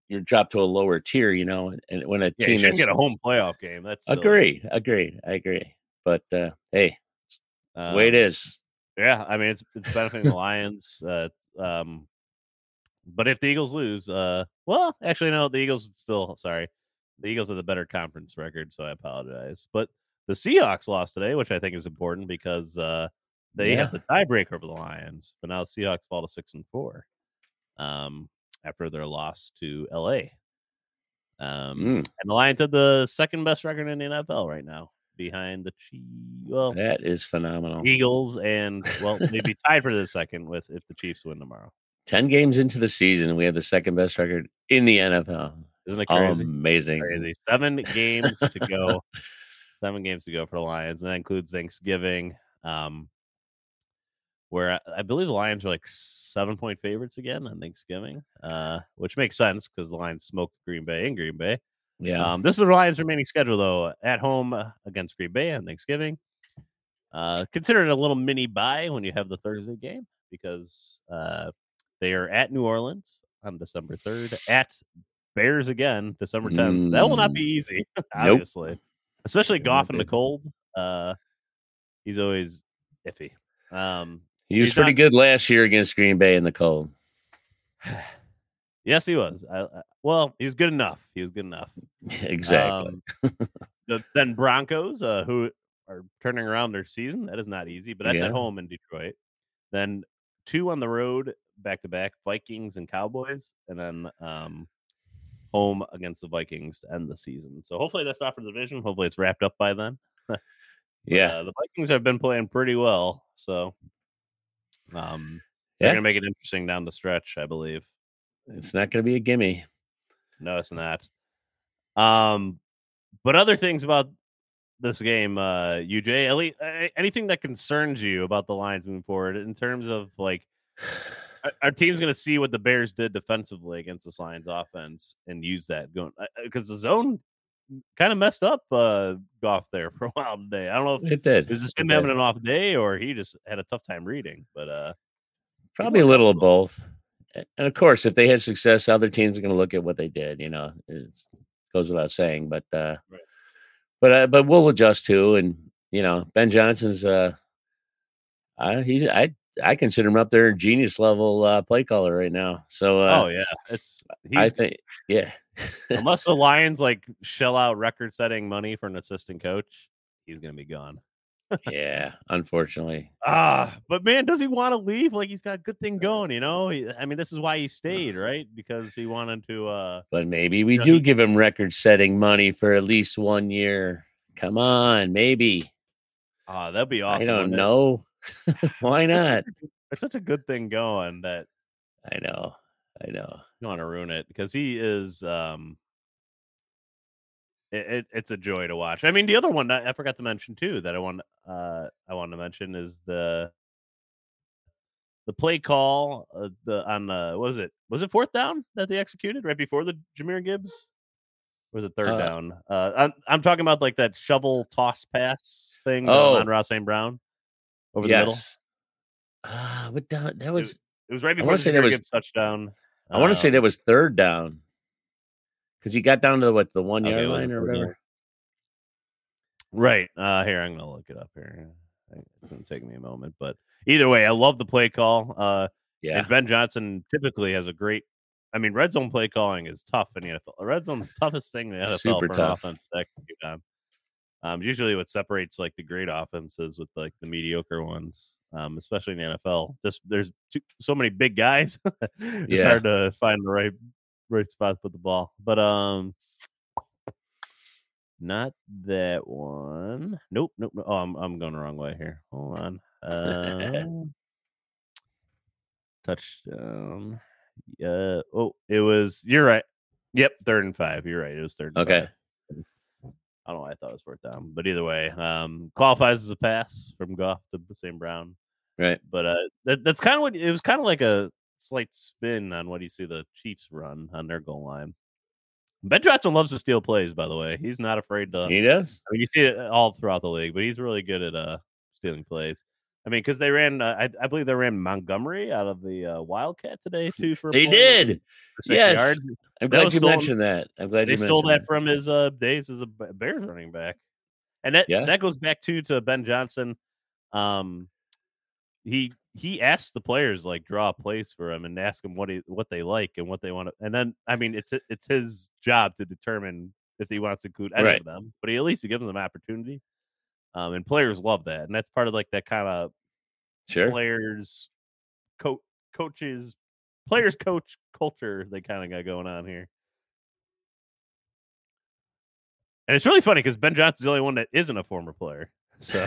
you're dropped to a lower tier, you know, and when a Yeah, team you shouldn't that's get a home playoff game. That's silly. agreed, agreed, I agree. But uh, hey, it's the way it Um, is. Yeah, I mean it's it's benefiting the Lions. Uh, it's, um, but if the Eagles lose, uh, well, actually no, the Eagles still sorry, the Eagles have the better conference record, so I apologize. But the Seahawks lost today, which I think is important because uh, they Yeah. have the tiebreaker over the Lions. But now the Seahawks fall to six and four, um, after their loss to L A. Um, Mm. and the Lions have the second best record in the N F L right now, behind the Chiefs. Well, That is phenomenal. Eagles and well, they'd be tied for the second with if the Chiefs win tomorrow. Ten games into the season, we have the second best record in the N F L. Isn't it crazy? Amazing. Crazy. Seven games to go. Seven games to go for the Lions, and that includes Thanksgiving, um, where I, I believe the Lions are like seven-point favorites again on Thanksgiving, uh, which makes sense because the Lions smoked Green Bay in Green Bay. Yeah. Um, this is the Lions' remaining schedule, though, at home uh, against Green Bay on Thanksgiving. Uh, consider it a little mini bye when you have the Thursday game because uh, they are at New Orleans on December third, at Bears again December tenth. Mm. That will not be easy, obviously, Nope. especially It Goff won't in the be. cold. Uh, he's always iffy. Um, He was he's pretty not- good last year against Green Bay in the cold. Yes, he was. I, I, well, he was good enough. He was good enough. Exactly. Um, the, then Broncos, uh, who are turning around their season. That is not easy, but that's Yeah. at home in Detroit. Then two on the road, back to back, Vikings and Cowboys, and then um, home against the Vikings to end the season. So hopefully that's not for the division. Hopefully it's wrapped up by then. But, Yeah. uh, the Vikings have been playing pretty well, so um, they're Yeah. gonna make it interesting down the stretch, I believe. It's not going to be a gimme. No, it's not. Um, but other things about this game, uh, U J, Ellie, a- anything that concerns you about the Lions moving forward in terms of like, our, our team's going to see what the Bears did defensively against this Lions offense and use that going because the zone kind of messed up uh, Goff there for a while today. I don't know if It did. it was just It him did. having an off day or he just had a tough time reading, but uh, Probably a little of both. And of course, if they had success, other teams are going to look at what they did. You know, it goes without saying. But uh, Right. but uh, but we'll adjust too. And you know, Ben Johnson's uh, I, he's I I consider him up there genius level uh, play caller right now. So uh, oh yeah, it's he's, I think yeah. unless the Lions like shell out record setting money for an assistant coach, he's going to be gone. Yeah, unfortunately. Ah, but man, does he want to leave? Like he's got a good thing going, you know? He, I mean, this is why he stayed, right? Because he wanted to uh But maybe we No, do he- give him record setting money for at least one year. Come on, maybe. ah, that'd be awesome. I don't wouldn't it? know. Why It's just not? such a- It's such a good thing going that I know. I know. you don't want to ruin it because he is um it, it, it's a joy to watch. I mean, the other one that I forgot to mention too that I want uh I want to mention is the the play call uh, the on the what was it was it fourth down that they executed right before the Jahmyr Gibbs or was it third Uh, down? Uh, I'm I'm talking about like that shovel toss pass thing Oh. on Ross Saint Brown over the middle. Yes. Ah, but that, that was It was right I before wanna the say that Jahmyr was- Gibbs touchdown. I want to say Um, that was third down. Because he got down to what the one Okay, yard was it line or third down? whatever. Right. Uh, here, I'm going to look it up here. It's going to take me a moment. But either way, I love the play call. Uh, Yeah. And Ben Johnson typically has a great, I mean, red zone play calling is tough in the N F L. Red zone's the toughest thing in the N F L Super for tough. an offense to execute on. Um, usually what separates like the great offenses with like the mediocre ones, um, especially in the N F L. Just there's too, so many big guys. It's Yeah. hard to find the right right spot to put the ball. But um not that one. Nope, nope, no. Oh, I'm I'm going the wrong way here. Hold on. Um, touchdown. Yeah. Oh, it was. You're right. Yep, third and five. You're right. It was third. And Okay. five. I don't know why I thought it was fourth down, but either way, um, qualifies as a pass from Goff to Saint Brown. Right. But uh, that, that's kind of what it was. Kind of like a slight spin on what you see the Chiefs run on their goal line. Ben Johnson loves to steal plays. By the way, he's not afraid to. He does. I mean, you see it all throughout the league, but he's really good at uh stealing plays. I mean, because they ran, uh, I, I believe they ran Montgomery out of the uh, Wildcat today too. For they did, for six yes. yards. I'm That glad was you stolen- mentioned that. I'm glad They you stole mentioned that from his uh, days as a B- Bears running back, and that Yeah. that goes back to to Ben Johnson. Um, he he asked the players like draw plays for him and ask them what he what they like and what they want to, and then I mean it's it's his job to determine if he wants to include any Right. of them, but he at least he gives them an opportunity. Um, and players love that, and that's part of like that kind of Sure. players, co- coaches, players coach culture they kind of got going on here. And it's really funny because Ben Johnson's the only one that isn't a former player. So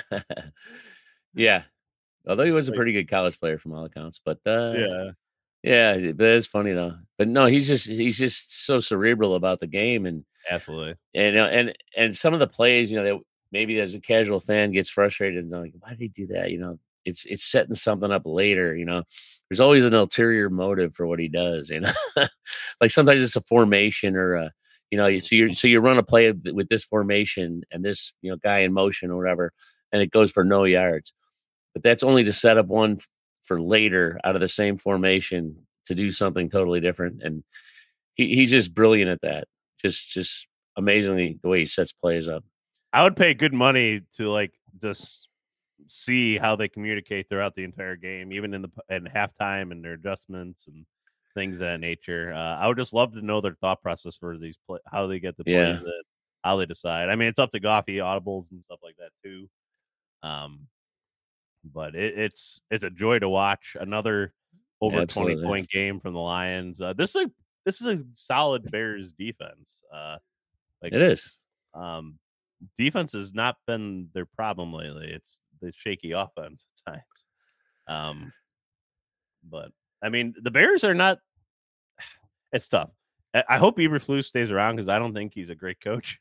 yeah. Although he was a Like- pretty good college player from all accounts, but uh, yeah, yeah, but it's funny though. But no, he's just he's just so cerebral about the game, and absolutely. and uh, and and some of the plays, you know, that maybe as a casual fan gets frustrated and like, why did he do that? You know, it's it's setting something up later. You know, there's always an ulterior motive for what he does. You know, like sometimes it's a formation or a, you know, so you so you run a play with this formation and this, you know, guy in motion or whatever, and it goes for no yards. But that's only to set up one f- for later out of the same formation to do something totally different. And he, he's just brilliant at that. Just just amazingly the way he sets plays up. I would pay good money to like just see how they communicate throughout the entire game, even in the in halftime and their adjustments and things of that nature. Uh, I would just love to know their thought process for these play, how they get the plays, Yeah. in, how they decide. I mean, it's up to Goff, he audibles and stuff like that too. Um, but it, it's it's a joy to watch. Another over Absolutely. twenty point game from the Lions. Uh, this is a, this is a solid Bears defense. Uh, like It is. um, defense has not been their problem lately. It's the shaky offense at times. Um, but I mean, the Bears are not. It's tough. I, I hope Eberflus stays around because I don't think he's a great coach.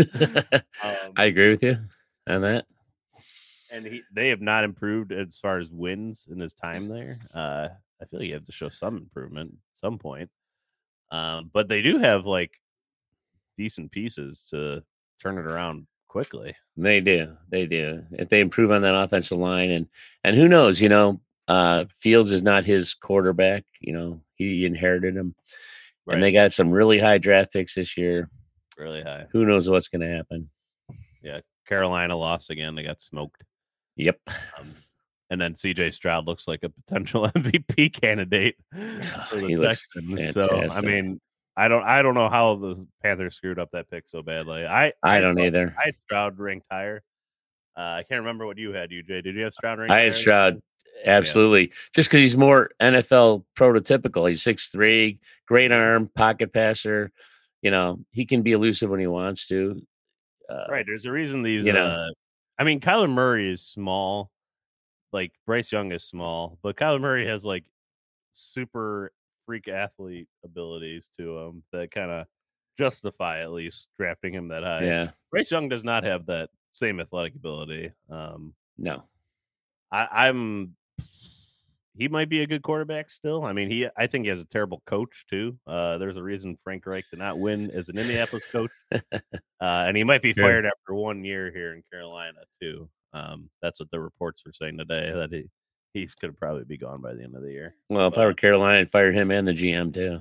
Um, I agree with you on that. and he they have not improved as far as wins in his time there. Uh, I feel like you have to show some improvement at some point. Um, but they do have like decent pieces to turn it around quickly. They do. They do. If they improve on that offensive line, and and who knows, you know, uh, Fields is not his quarterback. You know, he inherited him, Right. and they got some really high draft picks this year. Really high. Who knows what's going to happen? Yeah, Carolina lost again. They got smoked. Yep. Um, and then C J Stroud looks like a potential M V P candidate for the He looks Texans. So I fantastic. mean, I don't, I don't know how the Panthers screwed up that pick so badly. I, I don't thought- either. I had Stroud ranked higher. Uh, I can't remember what you had, U J. Did you have Stroud ranked? I higher? had Stroud. Absolutely. Just because he's more N F L prototypical. He's six three, great arm, pocket passer. You know, he can be elusive when he wants to. Uh, Right. There's a reason these. you know. uh, I mean, Kyler Murray is small. Like Bryce Young is small, but Kyler Murray has like super freak athlete abilities to him that kind of justify at least drafting him that high. Yeah. Bryce Young does not have that same athletic ability. Um, No. I, I'm. He might be a good quarterback still. I mean, he. I think he has a terrible coach too. Uh, there's a reason Frank Reich did not win as an Indianapolis coach, uh, and he might be Sure. fired after one year here in Carolina too. Um, that's what the reports were saying today, that he he's going to probably be gone by the end of the year. Well, if I were Carolina, I'd fire him and the G M too.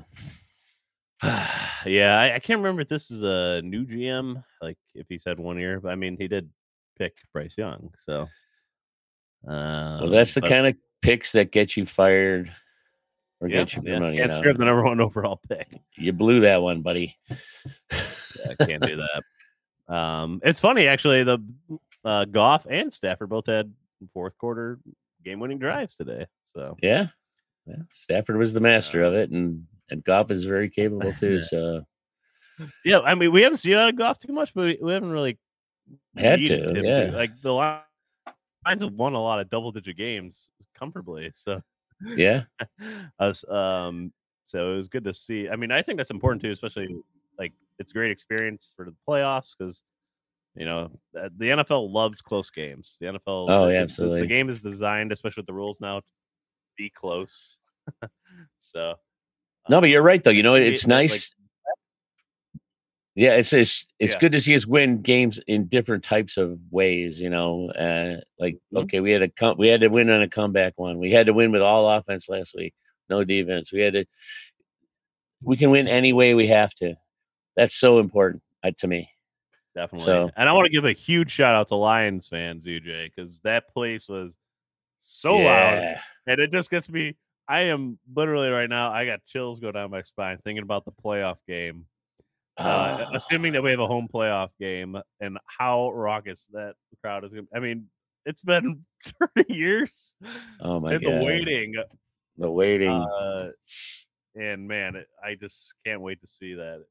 Yeah, I, I can't remember if this is a new G M, like if he's had one year, but I mean, he did pick Bryce Young, so. Um, Well, that's the but- kind of picks that get you fired or yeah, get you yeah. promoted. You, Can't know. screw up the number one overall pick. You blew that one, buddy. Yeah, I can't do that. Um, it's funny actually. The uh, Goff and Stafford both had fourth quarter game-winning drives today. So Yeah. yeah. Stafford was the master of it, and and Goff is very capable too. So yeah, I mean, we haven't seen out of Goff too much, but we, we haven't really Had needed to, him yeah. Like the Lions have won a lot of double-digit games comfortably. So yeah, us, um, so it was good to see. I mean, I think that's important too, especially like it's a great experience for the playoffs because. You know, the the N F L loves close games. The N F L, Oh, the, yeah, the- absolutely. The, game is designed, especially with the rules now, to be close. so, no, but you're right though. You know, it- it's it- like- nice. Yeah, it's it's it's Yeah. good to see us win games in different types of ways. You know, uh, like Mhm. okay, we had a com- we had to win on a comeback one. We had to win with all offense last week, no defense. We had to. We can win any way we have to. That's so important uh, to me. Definitely. So- and I want to give a huge shout out to Lions fans, U J, because that place was so loud. Yeah. And it just gets me. I am literally right now, I got chills go down my spine thinking about the playoff game. Uh, Ah. assuming that we have a home playoff game and how raucous that crowd is going to I mean, it's been thirty years. Oh my and god, the waiting. the waiting. Uh, and man, it, I just can't wait to see that.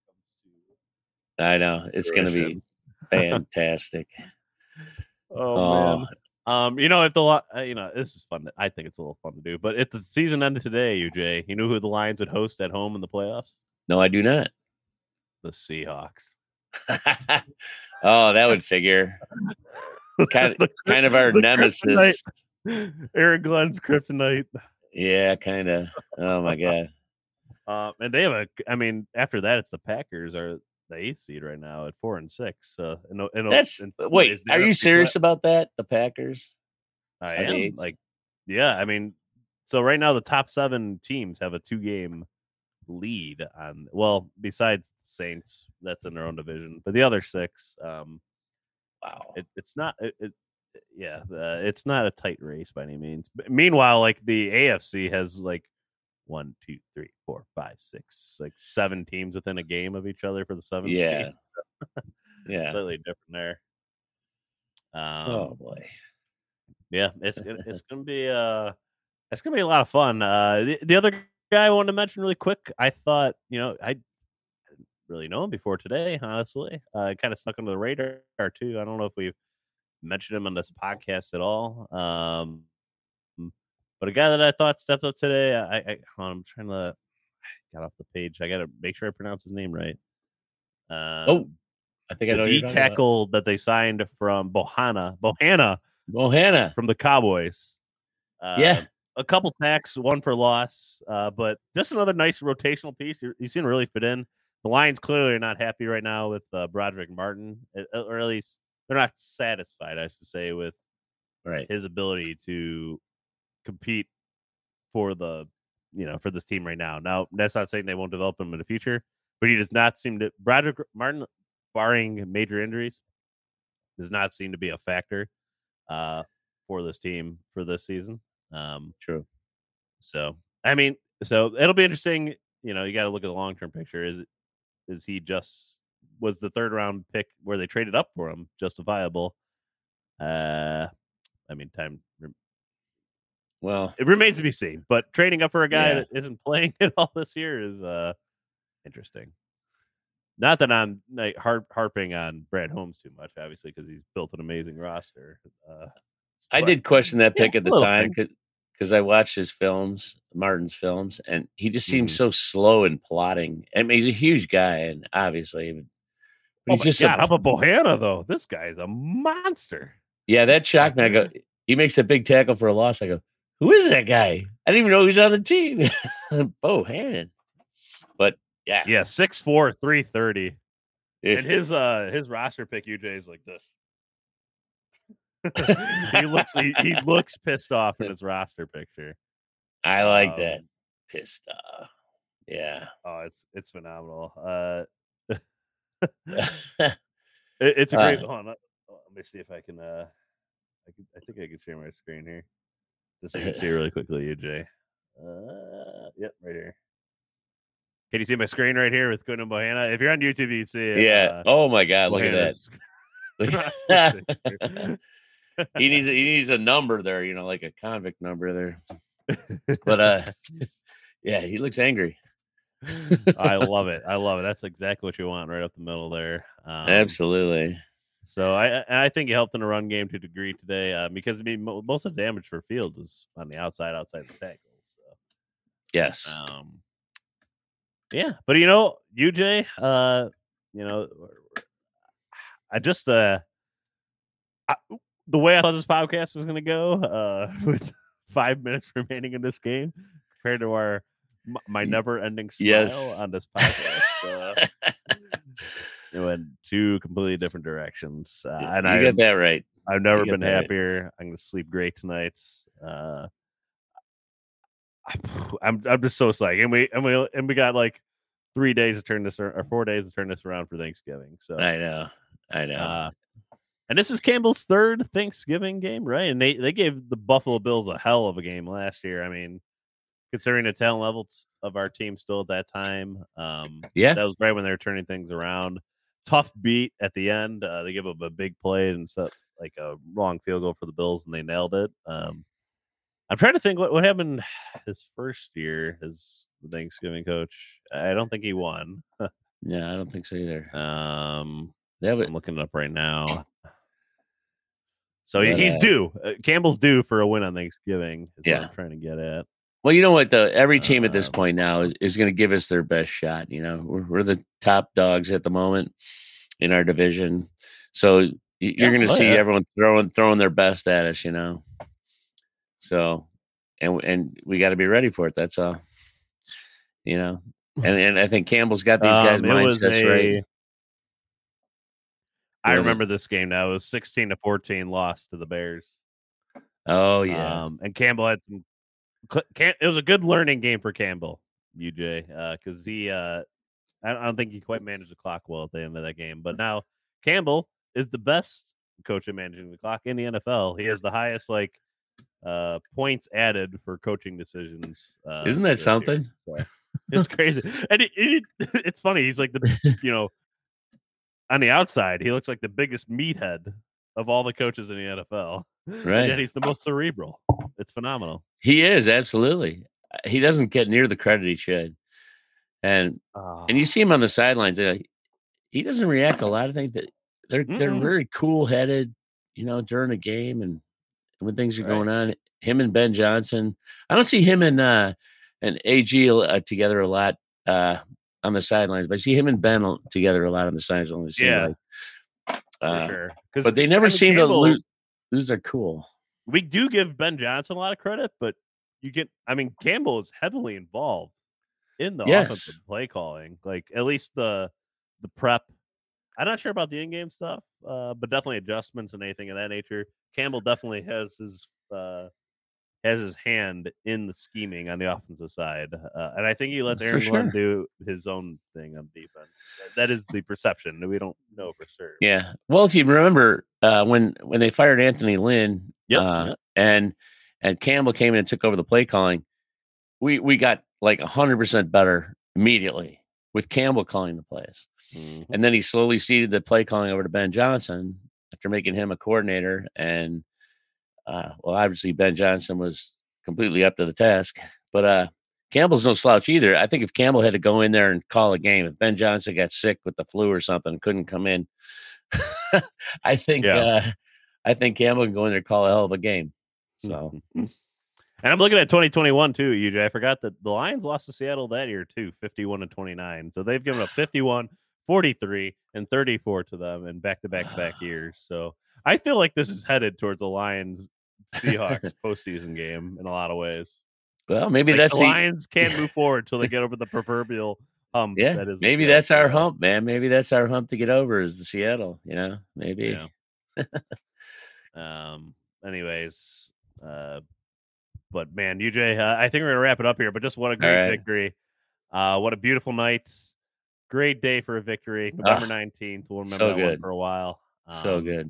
I know it's going to be fantastic. Oh, Oh. man. Um, you know, if the Li- uh, you know, this is fun. to- I think it's a little fun to do. But if the season ended today, U J, you knew who the Lions would host at home in the playoffs? No, I do not. The Seahawks. Oh, that would figure. Kind of, The- kind of our the nemesis. kryptonite. Eric Glenn's kryptonite. Yeah, kind of. Oh my god. Um, and they have a. I mean, after that, it's the Packers are the eighth seed right now at four and six. So, in, a- in a- That's in two wait. ways, the Are you N F C serious West- about that? The Packers? I Are they am. eighth? Like, yeah. I mean, so right now the top seven teams have a two-game lead on. Well, besides Saints, that's in their own division, but the other six, um, Wow. it, it's not. It, it yeah, uh, it's not a tight race by any means. But meanwhile, like the A F C has like one, two, three, four, five, six, like seven teams within a game of each other for the seventh Yeah. seed. Yeah. Slightly different there. Um, Oh boy. Yeah, it's gonna- it's gonna be uh it's gonna be a lot of fun. Uh, the, the other guy I wanted to mention really quick, I thought you know I didn't really know him before today. Honestly, uh, kind of snuck under the radar too. I don't know if we've mentioned him on this podcast at all. Um, but a guy that I thought stepped up today, I, I hold on, I'm trying to got off the page. I got to make sure I pronounce his name right. Um, Oh, I think I the know who D you're talking about. tackle that they signed from Bohanna, Bohanna Bohanna. from the Cowboys. Uh, Yeah. a couple sacks, one for loss, uh, but just another nice rotational piece. He, he seemed to really fit in. The Lions clearly are not happy right now with uh, Broderick Martin, uh, or at least they're not satisfied, I should say, with Right. his ability to compete for the, you know, for this team right now. Now, that's not saying they won't develop him in the future, but he does not seem to. Broderick Martin, barring major injuries, does not seem to be a factor uh, for this team for this season. Um, True. so, I mean, so it'll be interesting. You know, you got to look at the long term picture. Is it is he just was the third round pick where they traded up for him justifiable? Uh, I mean, time Well, it remains to be seen. But trading up for a guy Yeah. that isn't playing at all this year is uh interesting. Not that I'm like harp, harping on Brad Holmes too much, obviously, because he's built an amazing roster. Uh, I but- did question that Yeah, pick at the little time thing. because I watched his films, Martin's films, and he just seems Mhm. so slow and plotting. I mean, he's a huge guy, and obviously, but Oh he's my just God, a- how about Bohanna though? This guy is a monster. yeah, that shocked me. I go, he makes a big tackle for a loss. I go, who is that guy? I didn't even know he was on the team. Bo Hannon. But yeah, Yeah, six four, three thirty. if- And his uh his roster pick U J is like this. he looks he, he looks pissed off in his roster picture. I like um, that. Pissed off. Yeah. Oh, it's it's phenomenal. Uh it, it's a great Uh, hold on, let, let me see if I can uh I can I think I can share my screen here. Just so you can see it really quickly, U J. Uh yep, right here. Can you see my screen right here with Quinn Bohanna? If you're on YouTube, you can see it. yeah. Uh, Oh my God. Look at Bohanna's- that. he needs a, he needs a number there, you know, like a convict number there. But uh yeah, he looks angry. I love it. I love it. That's exactly what you want right up the middle there. Um, Absolutely. So I and I think he helped in the run game to a degree today uh, because I mean mo- most of the damage for Fields is on the outside, outside the tackles. So, Yes. um, yeah, but you know, U J, uh, you know, I just uh, I, the way I thought this podcast was going to go uh, with five minutes remaining in this game compared to our m- my never-ending smile Yes. on this podcast. Uh, It went two completely different directions, uh, and you I get that right. I've never You been get that right. happier. I'm going to sleep great tonight. Uh, I'm I'm just so psyched, and we and we and we got like three days to turn this or four days to turn this around for Thanksgiving. So I know, I know. Uh, and this is Campbell's third Thanksgiving game, right? And they they gave the Buffalo Bills a hell of a game last year. I mean, considering the talent levels of our team still at that time, um, yeah, that was right when they were turning things around. Tough beat at the end. Uh, they give up a big play and stuff, like a wrong field goal for the Bills, and they nailed it. Um, I'm trying to think what, what happened his first year as the Thanksgiving coach. I don't think he won. Yeah, I don't think so either. Um, yeah, but, I'm looking it up right now. So but, he's uh, due. Uh, Campbell's due for a win on Thanksgiving. Is yeah, what I'm trying to get at. Well, you know what? The every team at this um, point now is, is going to give us their best shot. You know, we're, we're the top dogs at the moment in our division, so you're yeah, going to oh, see yeah. everyone throwing throwing their best at us. You know, so and and we got to be ready for it. That's all. You know, and and I think Campbell's got these guys' um, it was mindsets a, right. I Was remember it? this game now. It was sixteen to fourteen loss to the Bears. Oh yeah, Um, and Campbell had some. It was a good learning game for Campbell, U J, because uh, he. Uh, I don't think he quite managed the clock well at the end of that game. But now Campbell is the best coach at managing the clock in the N F L. He has the highest like uh, points added for coaching decisions. Uh, Isn't that something? So it's crazy, and it, it, it's funny. He's like the you know. On the outside, he looks like the biggest meathead of all the coaches in the N F L. Right. And yet he's the most cerebral. It's phenomenal. He is, absolutely. He doesn't get near the credit he should. And oh. and you see him on the sidelines. Uh, he doesn't react to a lot of things. That they're Mm-mm. they're very cool headed, you know, during a game and when things are right. going on. Him and Ben Johnson. I don't see him and uh, and A G uh, together a lot. Uh, on the sidelines, but I see him and Ben together a lot on the sidelines. Yeah, like, uh, for sure. But they never I mean, seem Campbell, to lose, lose their cool. We do give Ben Johnson a lot of credit, but you get, I mean, Campbell is heavily involved in the yes. offensive play calling, like at least the the prep. I'm not sure about the in-game stuff, uh, but definitely adjustments and anything of that nature. Campbell definitely has his uh, has his hand in the scheming on the offensive side. Uh, and I think he lets Aaron sure. Glenn do his own thing on defense. That is the perception. We don't know for sure. Yeah. Well, if you remember uh, when, when they fired Anthony Lynn yep, uh, yep. and, and Campbell came in and took over the play calling, we, we got like a hundred percent better immediately with Campbell calling the plays. Mm-hmm. And then he slowly ceded the play calling over to Ben Johnson after making him a coordinator. And, Uh, well, obviously Ben Johnson was completely up to the task, but uh, Campbell's no slouch either. I think if Campbell had to go in there and call a game, if Ben Johnson got sick with the flu or something, couldn't come in, I think yeah. uh, I think Campbell can go in there and call a hell of a game. So, and I'm looking at twenty twenty-one too, U J. I forgot that the Lions lost to Seattle that year too, fifty-one to twenty-nine. So they've given up fifty-one, forty-three, and thirty-four to them in back-to-back-to-back years. So I feel like this is headed towards a Lions Seahawks postseason game in a lot of ways. Well, maybe like that's the Lions can't move forward until they get over the proverbial hump. Yeah, that is maybe that's our hump, man. Maybe that's our hump to get over is the Seattle. You know, maybe. Yeah. um. Anyways, uh, but man, U J, uh, I think we're gonna wrap it up here. But just what a great right. victory! Uh, what a beautiful night! Great day for a victory. November nineteenth. We'll remember so that good. one for a while. Um, so good.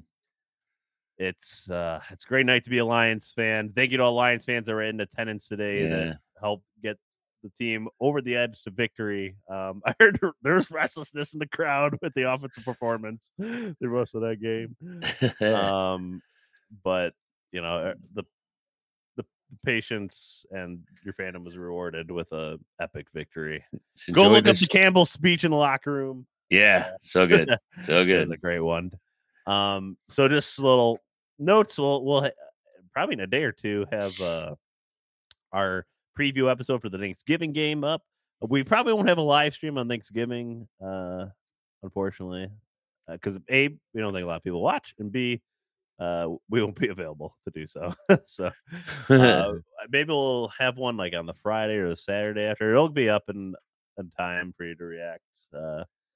It's uh, it's a great night to be a Lions fan. Thank you to all Lions fans that were in attendance today yeah. that helped get the team over the edge to victory. Um, I heard there was restlessness in the crowd with the offensive performance the rest of that game. um, but you know the, the the patience and your fandom was rewarded with a epic victory. Go look this. up the Campbell speech in the locker room. Yeah, uh, so good, so good. It was a great one. Um, so just little notes. We'll we'll ha- probably in a day or two have uh our preview episode for the Thanksgiving game up. We probably won't have a live stream on Thanksgiving, uh, unfortunately, because uh, A, we don't think a lot of people watch, and B, uh, we won't be available to do so. so uh, maybe we'll have one like on the Friday or the Saturday after. It'll be up in, in time for you to react. Uh,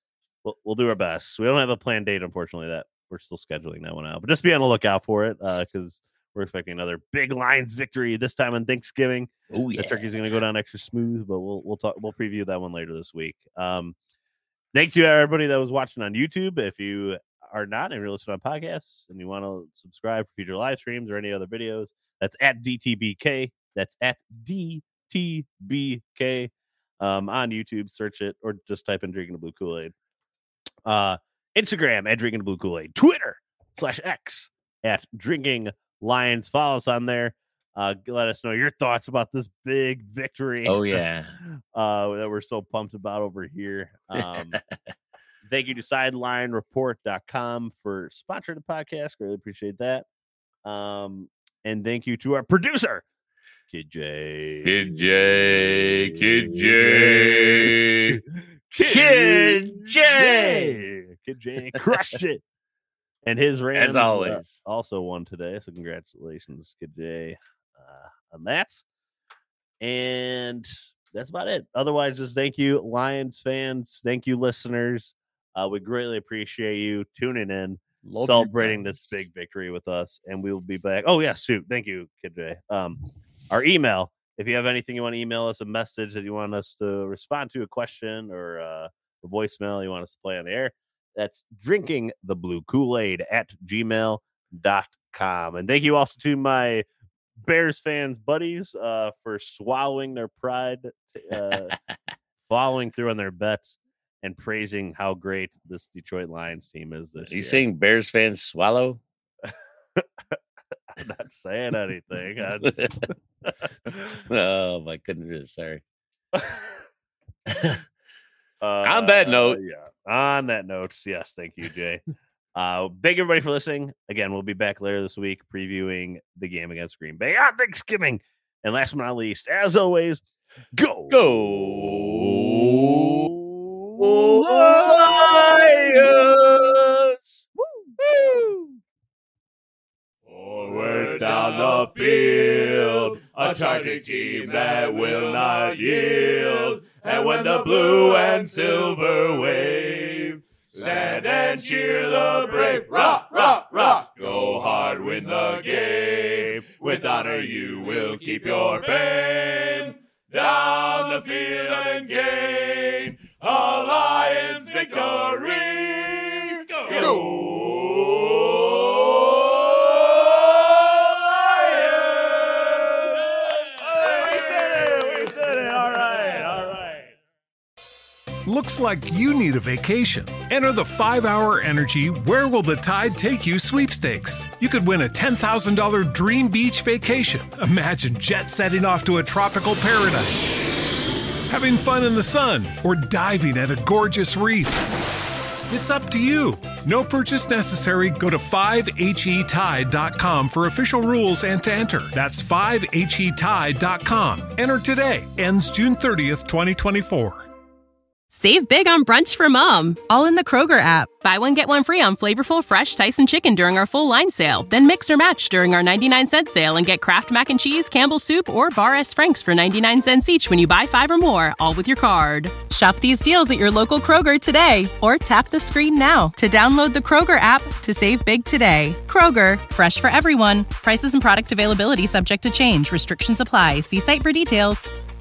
we'll, we'll do our best. We don't have a planned date, unfortunately. That we're still scheduling that one out, but just be on the lookout for it because uh, we're expecting another big Lions victory this time on Thanksgiving. Oh yeah, the turkey's going to go down extra smooth, but we'll we'll talk. We'll preview that one later this week. Um, thanks to everybody that was watching on YouTube. If you are not and you're listening on podcasts and you want to subscribe for future live streams or any other videos, that's at D T B K. That's at D T B K um, on YouTube. Search it or just type in Drinking the Blue Kool-Aid. Uh, Instagram at Drinking the Blue Kool-Aid. Twitter slash X at Drinking Lions. Follow us on there. Uh, let us know your thoughts about this big victory. Oh, yeah. uh, that we're so pumped about over here. Um, thank you to sideline report dot com for sponsoring the podcast. Really appreciate that. Um, and thank you to our producer, Kid J. Kid J. Kid J. Kid J. Kid J crushed it. And his Rams as always uh, also won today. So congratulations, Kid J, uh, on that. And that's about it. Otherwise, just thank you, Lions fans. Thank you, listeners. Uh, we greatly appreciate you tuning in, Love celebrating this big victory with us. And we will be back. Oh, yeah, shoot. Thank you, Kid J. Um, our email, if you have anything you want to email us, a message that you want us to respond to, a question or uh, a voicemail you want us to play on the air, that's drinking the blue Kool-Aid at gmail dot com. And thank you also to my Bears fans buddies uh, for swallowing their pride, uh, following through on their bets, and praising how great this Detroit Lions team is this Are you year. saying Bears fans swallow? I'm not saying anything. I just... Oh, my goodness. Sorry. uh, on that note. Yeah. On that note, yes, thank you, Jay. uh, thank everybody for listening. Again, we'll be back later this week previewing the game against Green Bay on Thanksgiving. And last but not least, as always, go, go, Lions! Woo! Forward down the field, a charging team that will not yield. And when the blue and silver wave, stand and cheer the brave. Rock, rock, rock, go hard, win the game. With honor you will keep your fame. Down the field and gain a Lions victory. Go! Go. Looks like you need a vacation. Enter the five hour Energy Where Will the Tide Take You sweepstakes. You could win a ten thousand dollars dream beach vacation. Imagine jet setting off to a tropical paradise, having fun in the sun, or diving at a gorgeous reef. It's up to you. No purchase necessary. Go to five H E tide dot com for official rules and to enter. That's five H E tide dot com. Enter today. Ends June thirtieth, twenty twenty-four. Save big on brunch for mom, all in the Kroger app. Buy one, get one free on flavorful, fresh Tyson chicken during our full line sale. Then mix or match during our ninety-nine cent sale and get Kraft Mac and Cheese, Campbell's Soup, or Bar S. Frank's for ninety-nine cents each when you buy five or more, all with your card. Shop these deals at your local Kroger today, or tap the screen now to download the Kroger app to save big today. Kroger, fresh for everyone. Prices and product availability subject to change. Restrictions apply. See site for details.